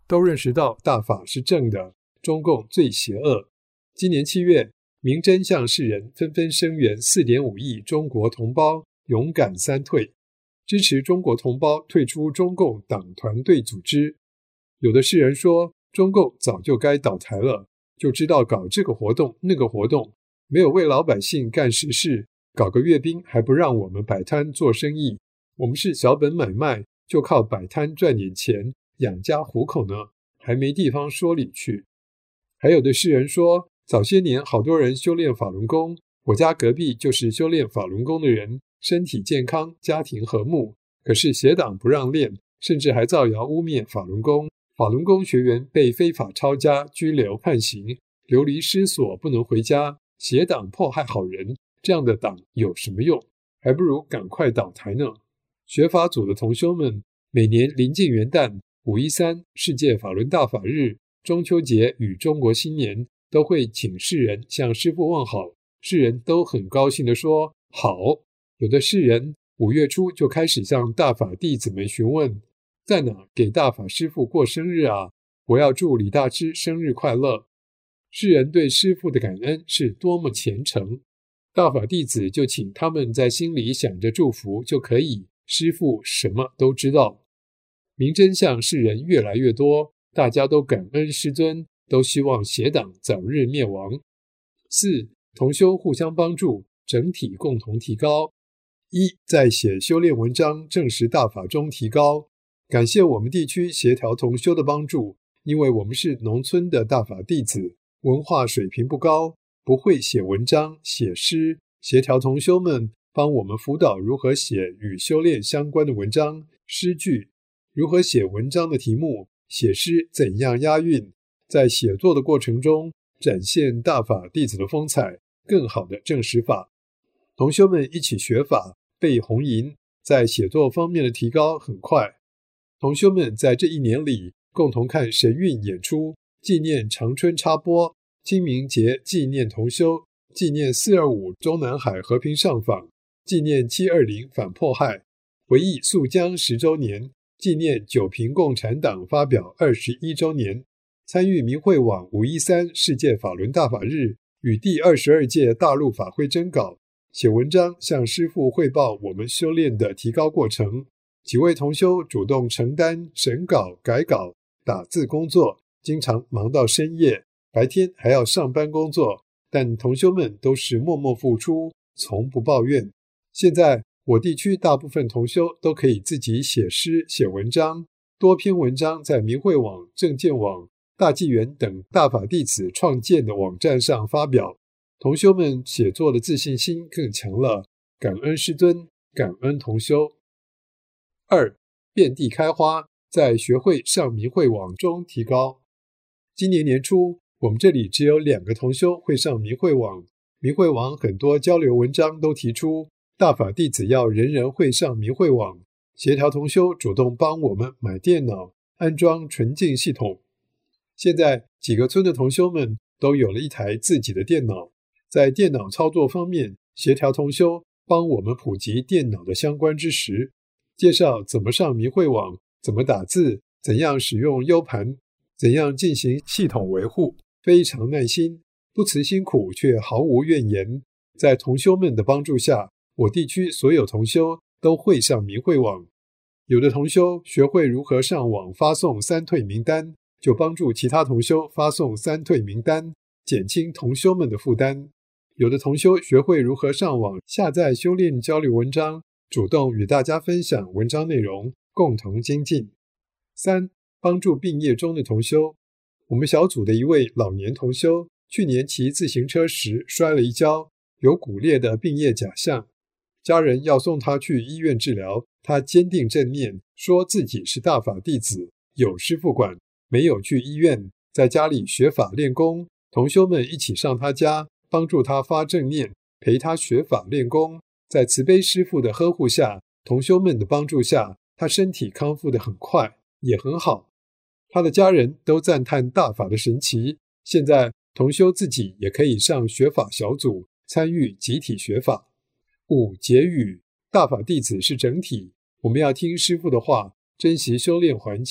都认识到大法是正的，中共最邪恶。今年7月，明真相世人纷纷声援4.5亿中国同胞勇敢三退，支持中国同胞退出中共党团队组织。有的世人说，中共早就该倒台了，就知道搞这个活动那个活动，没有为老百姓干实事，搞个阅兵还不让我们摆摊做生意，我们是小本买卖，就靠摆摊赚点钱养家糊口呢，还没地方说理去。还有的世人说，早些年好多人修炼法轮功，我家隔壁就是修炼法轮功的人，身体健康，家庭和睦，可是邪党不让练，甚至还造谣污蔑法轮功，法轮功学员被非法抄家，拘留判刑，流离失所，不能回家，邪党迫害好人，这样的党有什么用？还不如赶快倒台呢。学法组的同修们，每年临近元旦、513、世界法轮大法日、中秋节与中国新年，都会请世人向师父问好，世人都很高兴地说好。有的世人5月初就开始向大法弟子们询问，在哪给大法师父过生日啊？我要祝李大师生日快乐。世人对师父的感恩是多么虔诚，大法弟子就请他们在心里想着祝福就可以，师父什么都知道。明真相世人越来越多，大家都感恩师尊，都希望邪党早日灭亡。4. 同修互相帮助，整体共同提高。1. 在写修炼文章证实大法中提高，感谢我们地区协调同修的帮助，因为我们是农村的大法弟子，文化水平不高，不会写文章写诗，协调同修们帮我们辅导如何写与修炼相关的文章诗句，如何写文章的题目，写诗怎样押韵，在写作的过程中展现大法弟子的风采，更好的证实法。同修们一起学法背红吟，在写作方面的提高很快。同修们在这1年里共同看神韵演出，纪念长春插播，清明节纪念同修，纪念425中南海和平上访，纪念720反迫害，回忆肃江10周年，纪念九平共产党发表21周年，参与明慧网513世界法轮大法日与第22届大陆法会征稿，写文章向师父汇报我们修炼的提高过程。几位同修主动承担审稿、改稿、打字工作，经常忙到深夜，白天还要上班工作，但同修们都是默默付出，从不抱怨。现在我地区大部分同修都可以自己写诗、写文章，多篇文章在明慧网、正见网、大纪元等大法弟子创建的网站上发表，同修们写作的自信心更强了，感恩师尊，感恩同修。2. 遍地开花，在学会上明慧网中提高。今年年初，我们这里只有2个同修会上明慧网，明慧网很多交流文章都提出，大法弟子要人人会上明慧网，协调同修主动帮我们买电脑，安装纯净系统。现在几个村的同修们都有了一台自己的电脑，在电脑操作方面，协调同修帮我们普及电脑的相关知识，介绍怎么上明慧网，怎么打字，怎样使用 U 盘，怎样进行系统维护，非常耐心，不辞辛苦却毫无怨言。在同修们的帮助下，我地区所有同修都会上明慧网。有的同修学会如何上网发送3退名单，就帮助其他同修发送3退名单，减轻同修们的负担。有的同修学会如何上网下载修炼交流文章，主动与大家分享文章内容，共同精进。3. 帮助病业中的同修。我们小组的一位老年同修，去年骑自行车时摔了一跤，有骨裂的病业假象。家人要送他去医院治疗，他坚定正念，说自己是大法弟子，有师父管，没有去医院，在家里学法练功。同修们一起上他家，帮助他发正念，陪他学法练功。在慈悲师父的呵护下，同修们的帮助下，他身体康复得很快，也很好。他的家人都赞叹大法的神奇。现在同修自己也可以上学法小组，参与集体学法。5. 结语，大法弟子是整体，我们要听师父的话，珍惜修炼环境，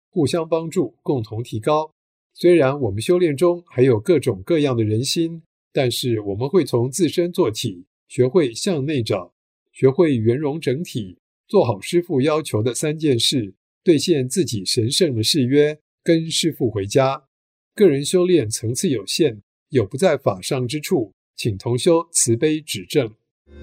互相帮助，共同提高。虽然我们修炼中还有各种各样的人心，但是我们会从自身做起，学会向内找，学会圆融整体，做好师父要求的3件事，兑现自己神圣的誓约，跟师父回家。个人修炼层次有限，有不在法上之处，请同修慈悲指正。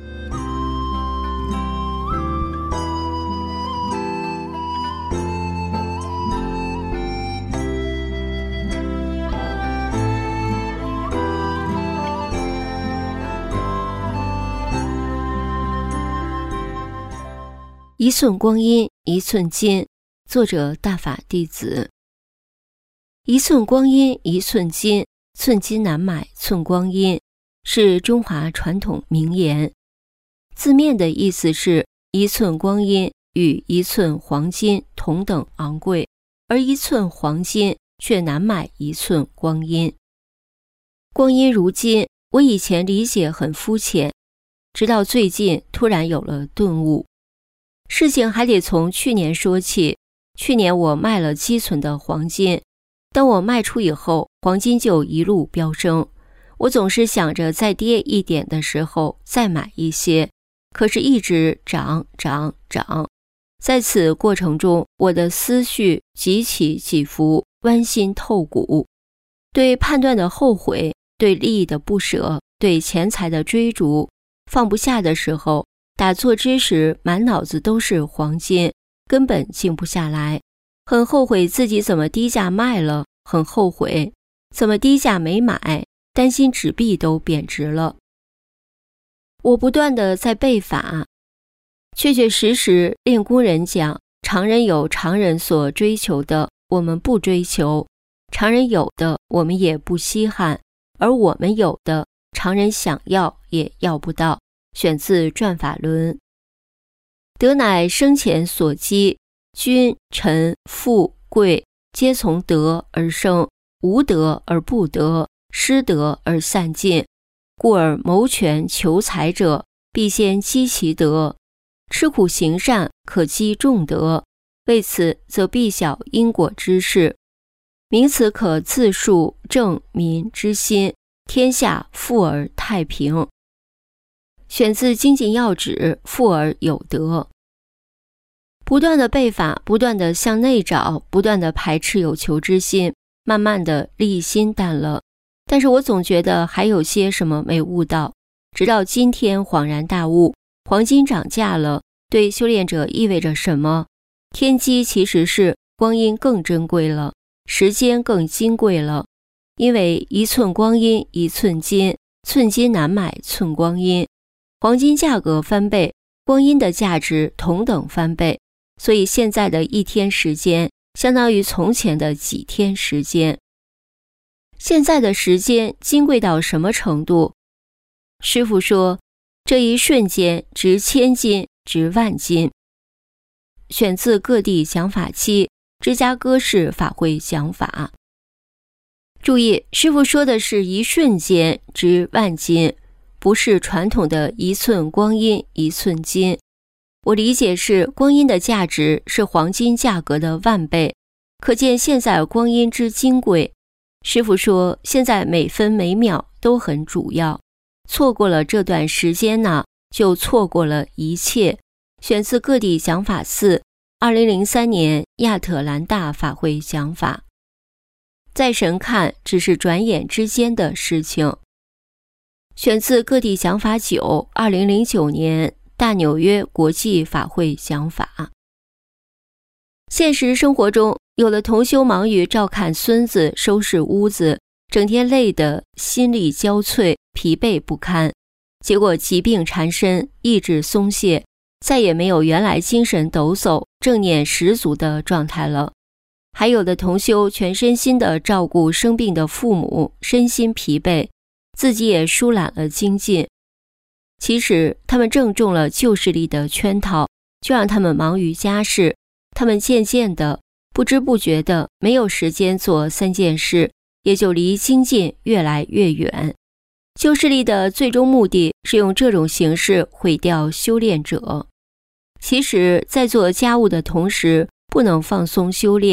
一寸光阴一寸金，作者大法弟子。一寸光阴一寸金，寸金难买寸光阴，是中华传统名言。字面的意思是一寸光阴与一寸黄金同等昂贵，而一寸黄金却难买一寸光阴。光阴如金，我以前理解很肤浅，直到最近突然有了顿悟。事情还得从去年说起。去年我卖了积存的黄金，当我卖出以后，黄金就一路飙升。我总是想着再跌一点的时候再买一些，可是一直涨。在此过程中，我的思绪几起几伏，剜心透骨，对判断的后悔，对利益的不舍，对钱财的追逐，放不下的时候，打坐之时满脑子都是黄金，根本静不下来。很后悔自己怎么低价卖了，很后悔怎么低价没买，担心纸币都贬值了。我不断地在背法，确确实实练功人讲，常人有常人所追求的，我们不追求；常人有的，我们也不稀罕；而我们有的，常人想要也要不到。选自《转法轮》。德乃生前所积，君臣富贵皆从德而生，无德而不得，失德而散尽。故而谋权求财者，必先积其德。吃苦行善，可积众德，为此则必晓因果之事。名此可自述正民之心，天下富而太平。选自《精进要旨》，富而有德。不断的背法，不断的向内找，不断的排斥有求之心，慢慢的利益心淡了。但是我总觉得还有些什么没悟到，直到今天恍然大悟，黄金涨价了，对修炼者意味着什么？天机其实是光阴更珍贵了，时间更金贵了，因为一寸光阴一寸金，寸金难买寸光阴。黄金价格翻倍，光阴的价值同等翻倍，所以现在的一天时间相当于从前的几天时间。现在的时间金贵到什么程度？师父说，这一瞬间值1000金，值万金。选自各地讲法期，芝加哥市法会讲法。注意，师父说的是一瞬间值万金，不是传统的一寸光阴一寸金。我理解是光阴的价值是黄金价格的10000倍，可见现在光阴之金贵。师父说，现在每分每秒都很主要，错过了这段时间呢，就错过了一切。选自各地讲法寺2003年亚特兰大法会讲法。在神看，只是转眼之间的事情。选自各地讲法9 2009年大纽约国际法会讲法。现实生活中，有的同修忙于照看孙子，收拾屋子，整天累得心力交瘁，疲惫不堪，结果疾病缠身，意志松懈，再也没有原来精神抖擞、正念十足的状态了。还有的同修全身心地照顾生病的父母，身心疲惫，自己也疏懒了精进。其实他们正中了旧势力的圈套，就让他们忙于家事，他们渐渐的不知不觉的没有时间做3件事，也就离精进越来越远。旧势力的最终目的是用这种形式毁掉修炼者。其实在做家务的同时，不能放松修炼，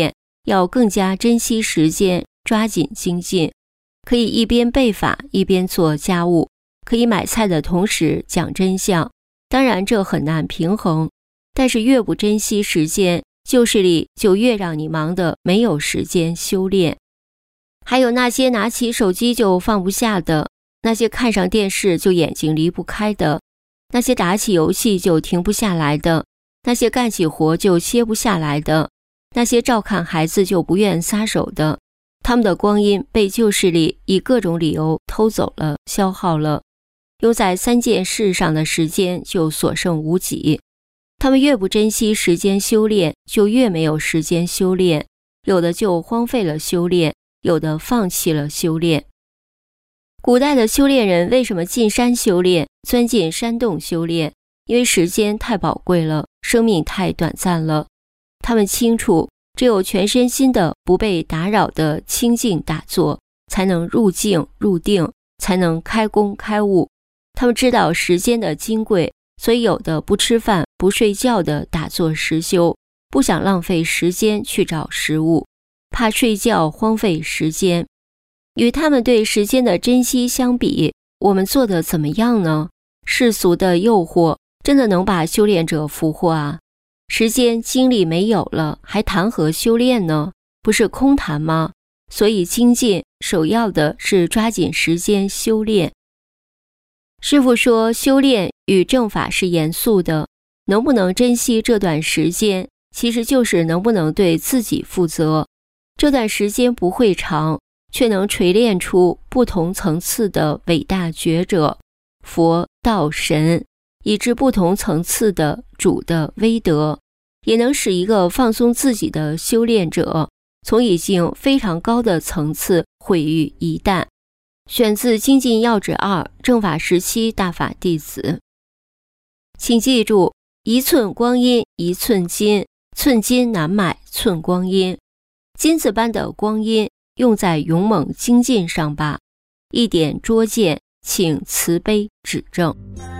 要更加珍惜时间，抓紧精进，可以一边背法一边做家务，可以买菜的同时讲真相。当然这很难平衡，但是越不珍惜时间，旧势力就越让你忙得没有时间修炼。还有那些拿起手机就放不下的，那些看上电视就眼睛离不开的，那些打起游戏就停不下来的，那些干起活就歇不下来的，那些照看孩子就不愿撒手的，他们的光阴被旧势力以各种理由偷走了，消耗了，用在3件事上的时间就所剩无几。他们越不珍惜时间修炼，就越没有时间修炼，有的就荒废了修炼，有的放弃了修炼。古代的修炼人为什么进山修炼，钻进山洞修炼？因为时间太宝贵了，生命太短暂了。他们清楚，只有全身心的不被打扰的清静打坐，才能入静入定，才能开功开悟。他们知道时间的金贵，所以有的不吃饭不睡觉的打坐实修，不想浪费时间去找食物，怕睡觉荒废时间。与他们对时间的珍惜相比，我们做的怎么样呢？世俗的诱惑真的能把修炼者俘获啊？时间精力没有了，还谈何修炼呢？不是空谈吗？所以精进首要的是抓紧时间修炼。师父说，修炼与正法是严肃的，能不能珍惜这段时间，其实就是能不能对自己负责。这段时间不会长，却能锤炼出不同层次的伟大觉者，佛道神，以至不同层次的主的威德，也能使一个放松自己的修炼者从已经非常高的层次毁于一旦。选自《精进要旨2》正法时期大法弟子。请记住，一寸光阴一寸金，寸金难买寸光阴。金子般的光阴用在勇猛精进上吧，一点拙见，请慈悲指正。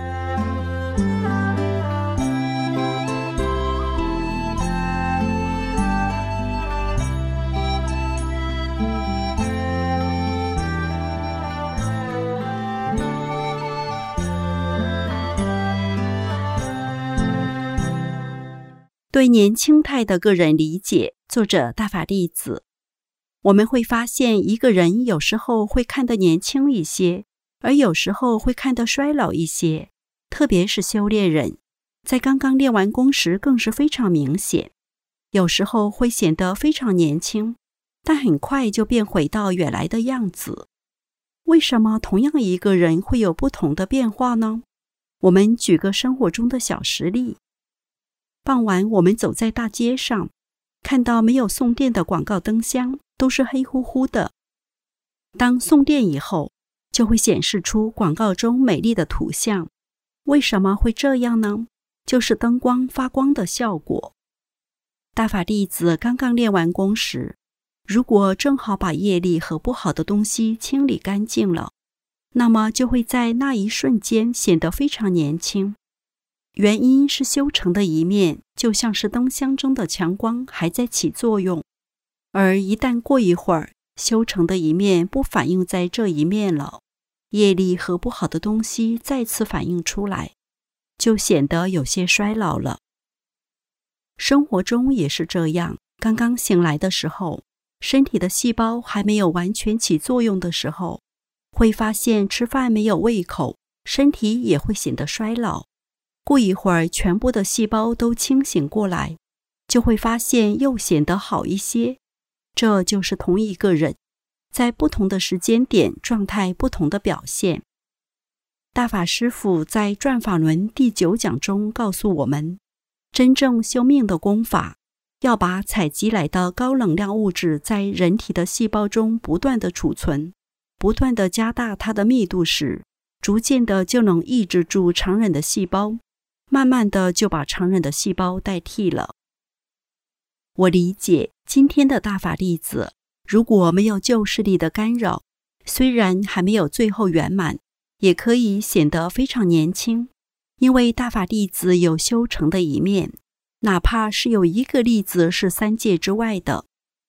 对年轻态的个人理解，作者大法弟子。我们会发现，一个人有时候会看得年轻一些，而有时候会看得衰老一些，特别是修炼人，在刚刚练完功时更是非常明显。有时候会显得非常年轻，但很快就变回到原来的样子。为什么同样一个人会有不同的变化呢？我们举个生活中的小实例。傍晚我们走在大街上，看到没有送电的广告灯箱，都是黑乎乎的。当送电以后，就会显示出广告中美丽的图像。为什么会这样呢？就是灯光发光的效果。大法弟子刚刚练完功时，如果正好把业力和不好的东西清理干净了，那么就会在那一瞬间显得非常年轻。原因是修成的一面就像是灯箱中的强光还在起作用，而一旦过一会儿，修成的一面不反映在这一面了，业力和不好的东西再次反映出来，就显得有些衰老了。生活中也是这样，刚刚醒来的时候，身体的细胞还没有完全起作用的时候，会发现吃饭没有胃口，身体也会显得衰老。过一会儿，全部的细胞都清醒过来，就会发现又显得好一些。这就是同一个人，在不同的时间点状态不同的表现。大法师父在《转法轮》第9讲中告诉我们，真正修命的功法，要把采集来的高能量物质在人体的细胞中不断的储存，不断的加大它的密度时，逐渐的就能抑制住常人的细胞，慢慢的就把常人的细胞代替了。我理解今天的大法弟子，如果没有旧势力的干扰，虽然还没有最后圆满，也可以显得非常年轻。因为大法弟子有修成的一面，哪怕是有一个例子是3界之外的，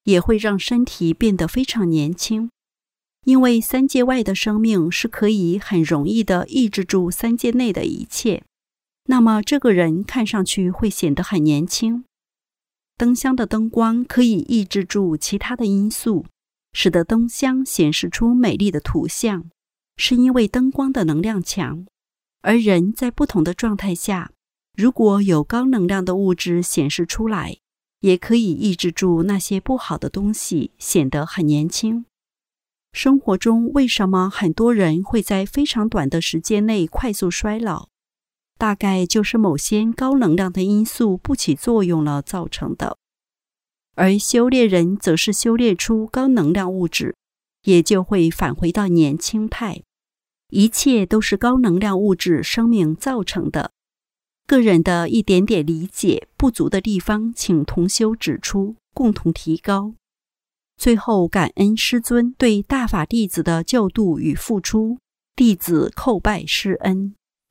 也会让身体变得非常年轻。因为三界外的生命是可以很容易地抑制住三界内的一切，那么这个人看上去会显得很年轻。灯箱的灯光可以抑制住其他的因素，使得灯箱显示出美丽的图像，是因为灯光的能量强。而人在不同的状态下，如果有高能量的物质显示出来，也可以抑制住那些不好的东西，显得很年轻。生活中为什么很多人会在非常短的时间内快速衰老？大概就是某些高能量的因素不起作用了造成的。而修炼人则是修炼出高能量物质，也就会返回到年轻态。一切都是高能量物质生命造成的。个人的一点点理解不足的地方，请同修指出，共同提高。最后感恩师尊对大法弟子的救度与付出，弟子叩拜师恩。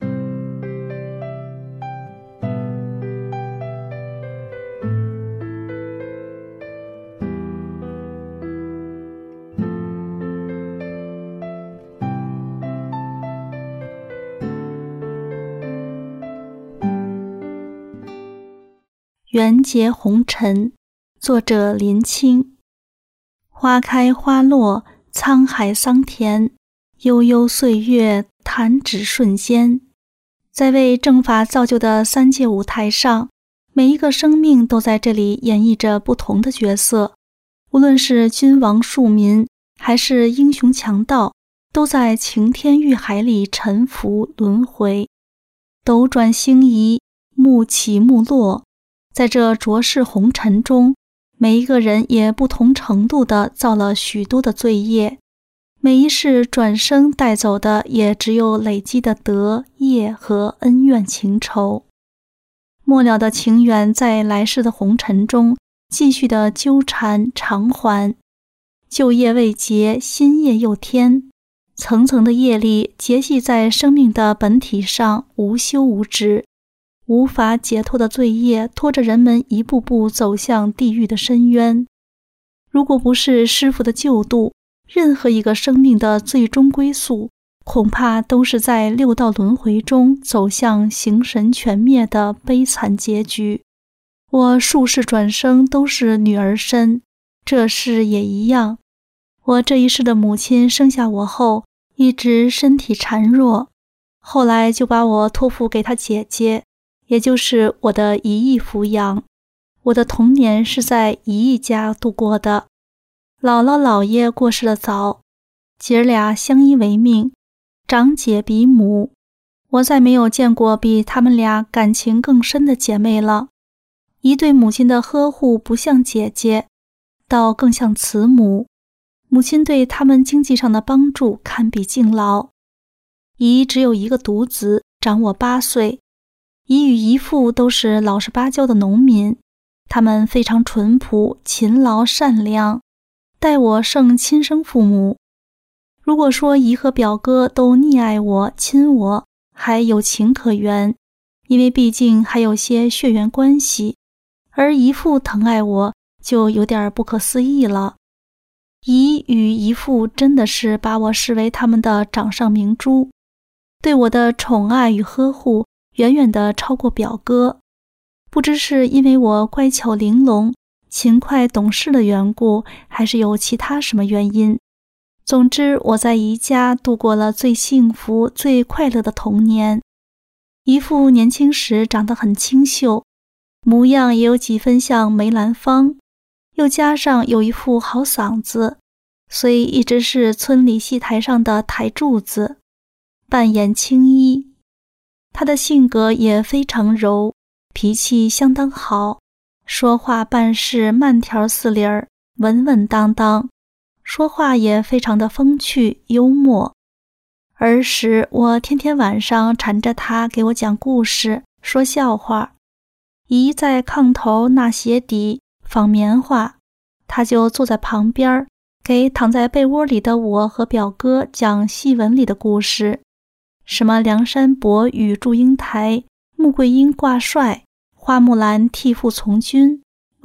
缘结红尘，作者林清。花开花落，沧海桑田，悠悠岁月，弹指瞬间。在为正法造就的三界舞台上，每一个生命都在这里演绎着不同的角色，无论是君王庶民，还是英雄强盗，都在晴天欲海里沉浮轮回，斗转星移，暮起暮落。在这浊世红尘中，每一个人也不同程度地造了许多的罪业，每一世转生带走的也只有累积的德业和恩怨情仇。末了的情缘在来世的红尘中继续的纠缠偿还，旧业未结，新业又添，层层的业力结系在生命的本体上，无休无止。无法解脱的罪业拖着人们一步步走向地狱的深渊。如果不是师父的救度，任何一个生命的最终归宿，恐怕都是在六道轮回中走向形神全灭的悲惨结局。我数世转生都是女儿身，这世也一样。我这一世的母亲生下我后，一直身体孱弱，后来就把我托付给她姐姐，也就是我的姨姨抚养。我的童年是在姨姨家度过的。姥姥姥爷过世的早，姐儿俩相依为命，长姐比母。我再没有见过比她们俩感情更深的姐妹了。姨对母亲的呵护不像姐姐，倒更像慈母。母亲对他们经济上的帮助堪比敬老。姨只有一个独子，长我8岁。姨与姨父都是老实巴交的农民，他们非常淳朴、勤劳、善良，待我胜亲生父母。如果说姨和表哥都溺爱我、亲我，还有情可原，因为毕竟还有些血缘关系，而姨父疼爱我，就有点不可思议了。姨与姨父真的是把我视为他们的掌上明珠，对我的宠爱与呵护远远地超过表哥。不知是因为我乖巧玲珑、勤快懂事的缘故，还是有其他什么原因。总之，我在姨家度过了最幸福、最快乐的童年。姨父年轻时长得很清秀，模样也有几分像梅兰芳，又加上有一副好嗓子，所以一直是村里戏台上的台柱子，扮演青衣。他的性格也非常柔，脾气相当好，说话办事慢条斯理儿，稳稳当当，说话也非常的风趣幽默。儿时我天天晚上缠着他给我讲故事说笑话，姨在炕头纳鞋底纺棉花，他就坐在旁边给躺在被窝里的我和表哥讲戏文里的故事，什么梁山伯与祝英台、穆桂英挂帅、花木兰替父从军、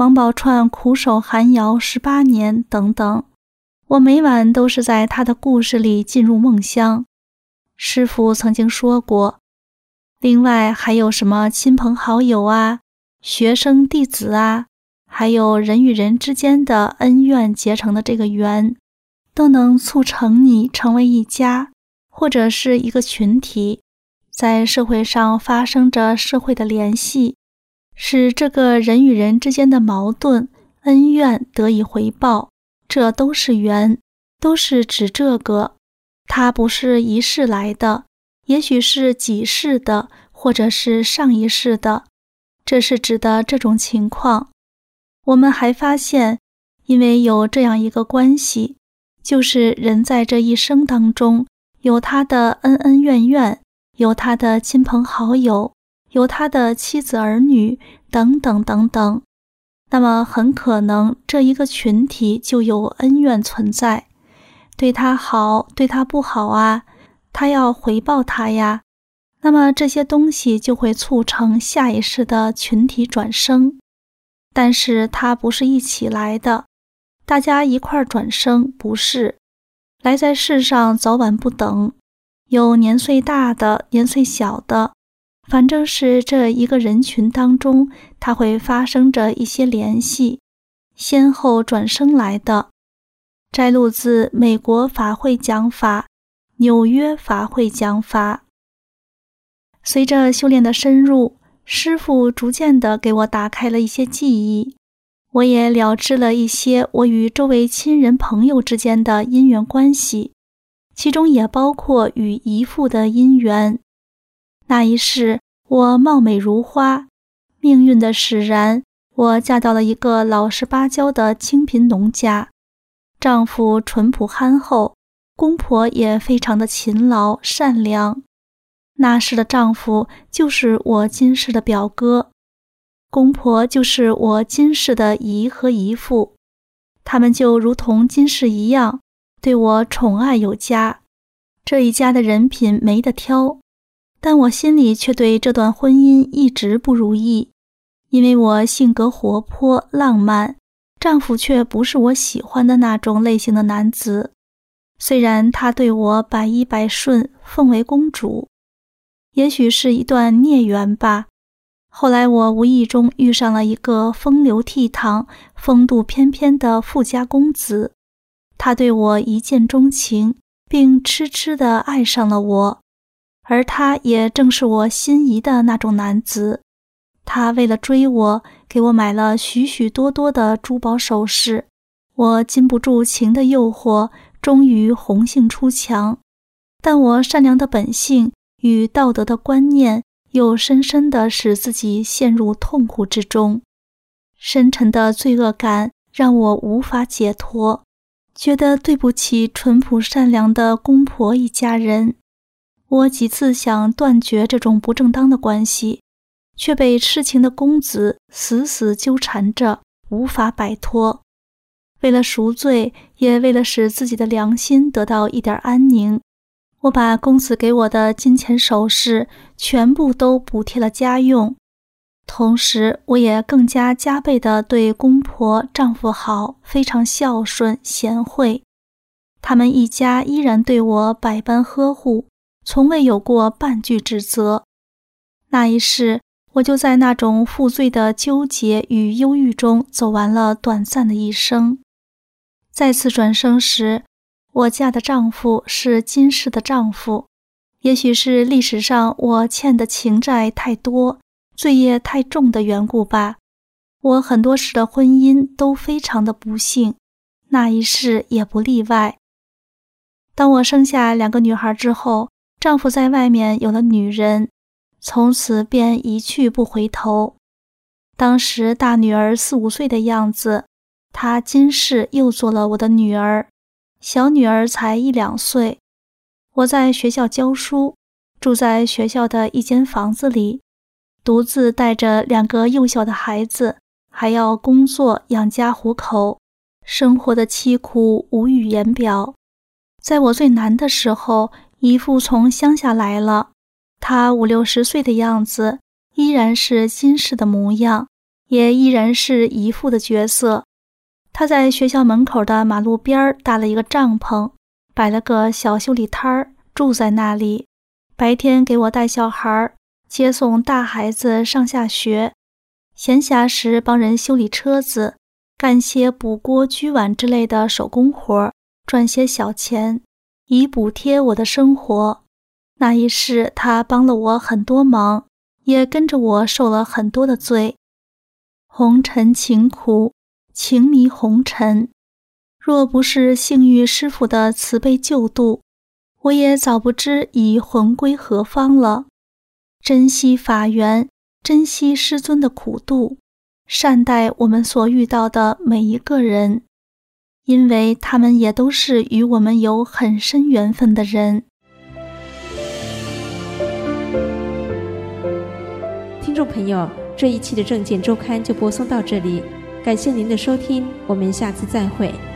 王宝钏苦守寒窑18年等等，我每晚都是在他的故事里进入梦乡。师父曾经说过，另外还有什么亲朋好友啊、学生弟子啊，还有人与人之间的恩怨结成的这个缘，都能促成你成为一家，或者是一个群体，在社会上发生着社会的联系，使这个人与人之间的矛盾、恩怨得以回报，这都是缘，都是指这个。它不是一世来的，也许是几世的，或者是上一世的，这是指的这种情况。我们还发现，因为有这样一个关系，就是人在这一生当中，有他的恩恩怨怨，有他的亲朋好友，有他的妻子儿女等等等等，那么很可能这一个群体就有恩怨存在，对他好，对他不好啊，他要回报他呀，那么这些东西就会促成下一世的群体转生。但是它不是一起来的，大家一块儿转生，不是，来在世上早晚不等，有年岁大的，年岁小的，反正是这一个人群当中，它会发生着一些联系，先后转生来的。摘录自美国法会讲法，纽约法会讲法。随着修炼的深入，师父逐渐地给我打开了一些记忆，我也了知了一些我与周围亲人朋友之间的因缘关系，其中也包括与姨父的因缘。那一世我貌美如花，命运的使然，我嫁到了一个老实巴交的清贫农家，丈夫淳朴憨厚，公婆也非常的勤劳善良。那时的丈夫就是我今世的表哥，公婆就是我今世的姨和姨父，他们就如同今世一样，对我宠爱有加。这一家的人品没得挑，但我心里却对这段婚姻一直不如意，因为我性格活泼浪漫，丈夫却不是我喜欢的那种类型的男子。虽然他对我百依百顺，奉为公主，也许是一段孽缘吧。后来我无意中遇上了一个风流倜傥、风度翩翩的富家公子，他对我一见钟情，并痴痴地爱上了我，而他也正是我心仪的那种男子。他为了追我，给我买了许许多多的珠宝首饰，我禁不住情的诱惑，终于红杏出墙。但我善良的本性与道德的观念又深深地使自己陷入痛苦之中，深沉的罪恶感让我无法解脱，觉得对不起淳朴善良的公婆一家人。我几次想断绝这种不正当的关系，却被痴情的公子死死纠缠着，无法摆脱。为了赎罪，也为了使自己的良心得到一点安宁，我把公子给我的金钱首饰全部都补贴了家用，同时我也更加加倍地对公婆丈夫好，非常孝顺贤惠。他们一家依然对我百般呵护，从未有过半句指责。那一世，我就在那种负罪的纠结与忧郁中走完了短暂的一生。再次转生时，我嫁的丈夫是今世的丈夫，也许是历史上我欠的情债太多，罪业太重的缘故吧。我很多世的婚姻都非常的不幸，那一世也不例外。当我生下2个女孩之后，丈夫在外面有了女人，从此便一去不回头。当时大女儿4、5岁的样子，她今世又做了我的女儿，小女儿才1、2岁。我在学校教书，住在学校的一间房子里，独自带着2个幼小的孩子，还要工作养家糊口，生活的凄苦无语言表。在我最难的时候，姨父从乡下来了，他50、60岁的样子，依然是今世的模样， 也依然是姨父的角色。他在学校门口的马路边搭了一个帐篷，摆了个小修理摊儿，住在那里。白天给我带小孩，接送大孩子上下学，闲暇时帮人修理车子，干些补锅居碗之类的手工活，赚些小钱，以补贴我的生活。那一世他帮了我很多忙，也跟着我受了很多的罪。红尘情苦，情迷红尘，若不是幸遇师父的慈悲救度，我也早不知已魂归何方了。珍惜法缘，珍惜师尊的苦度，善待我们所遇到的每一个人，因为他们也都是与我们有很深缘分的人。 听众朋友，这一期的证件周刊就播送到这里，感谢您的收听，我们下次再会。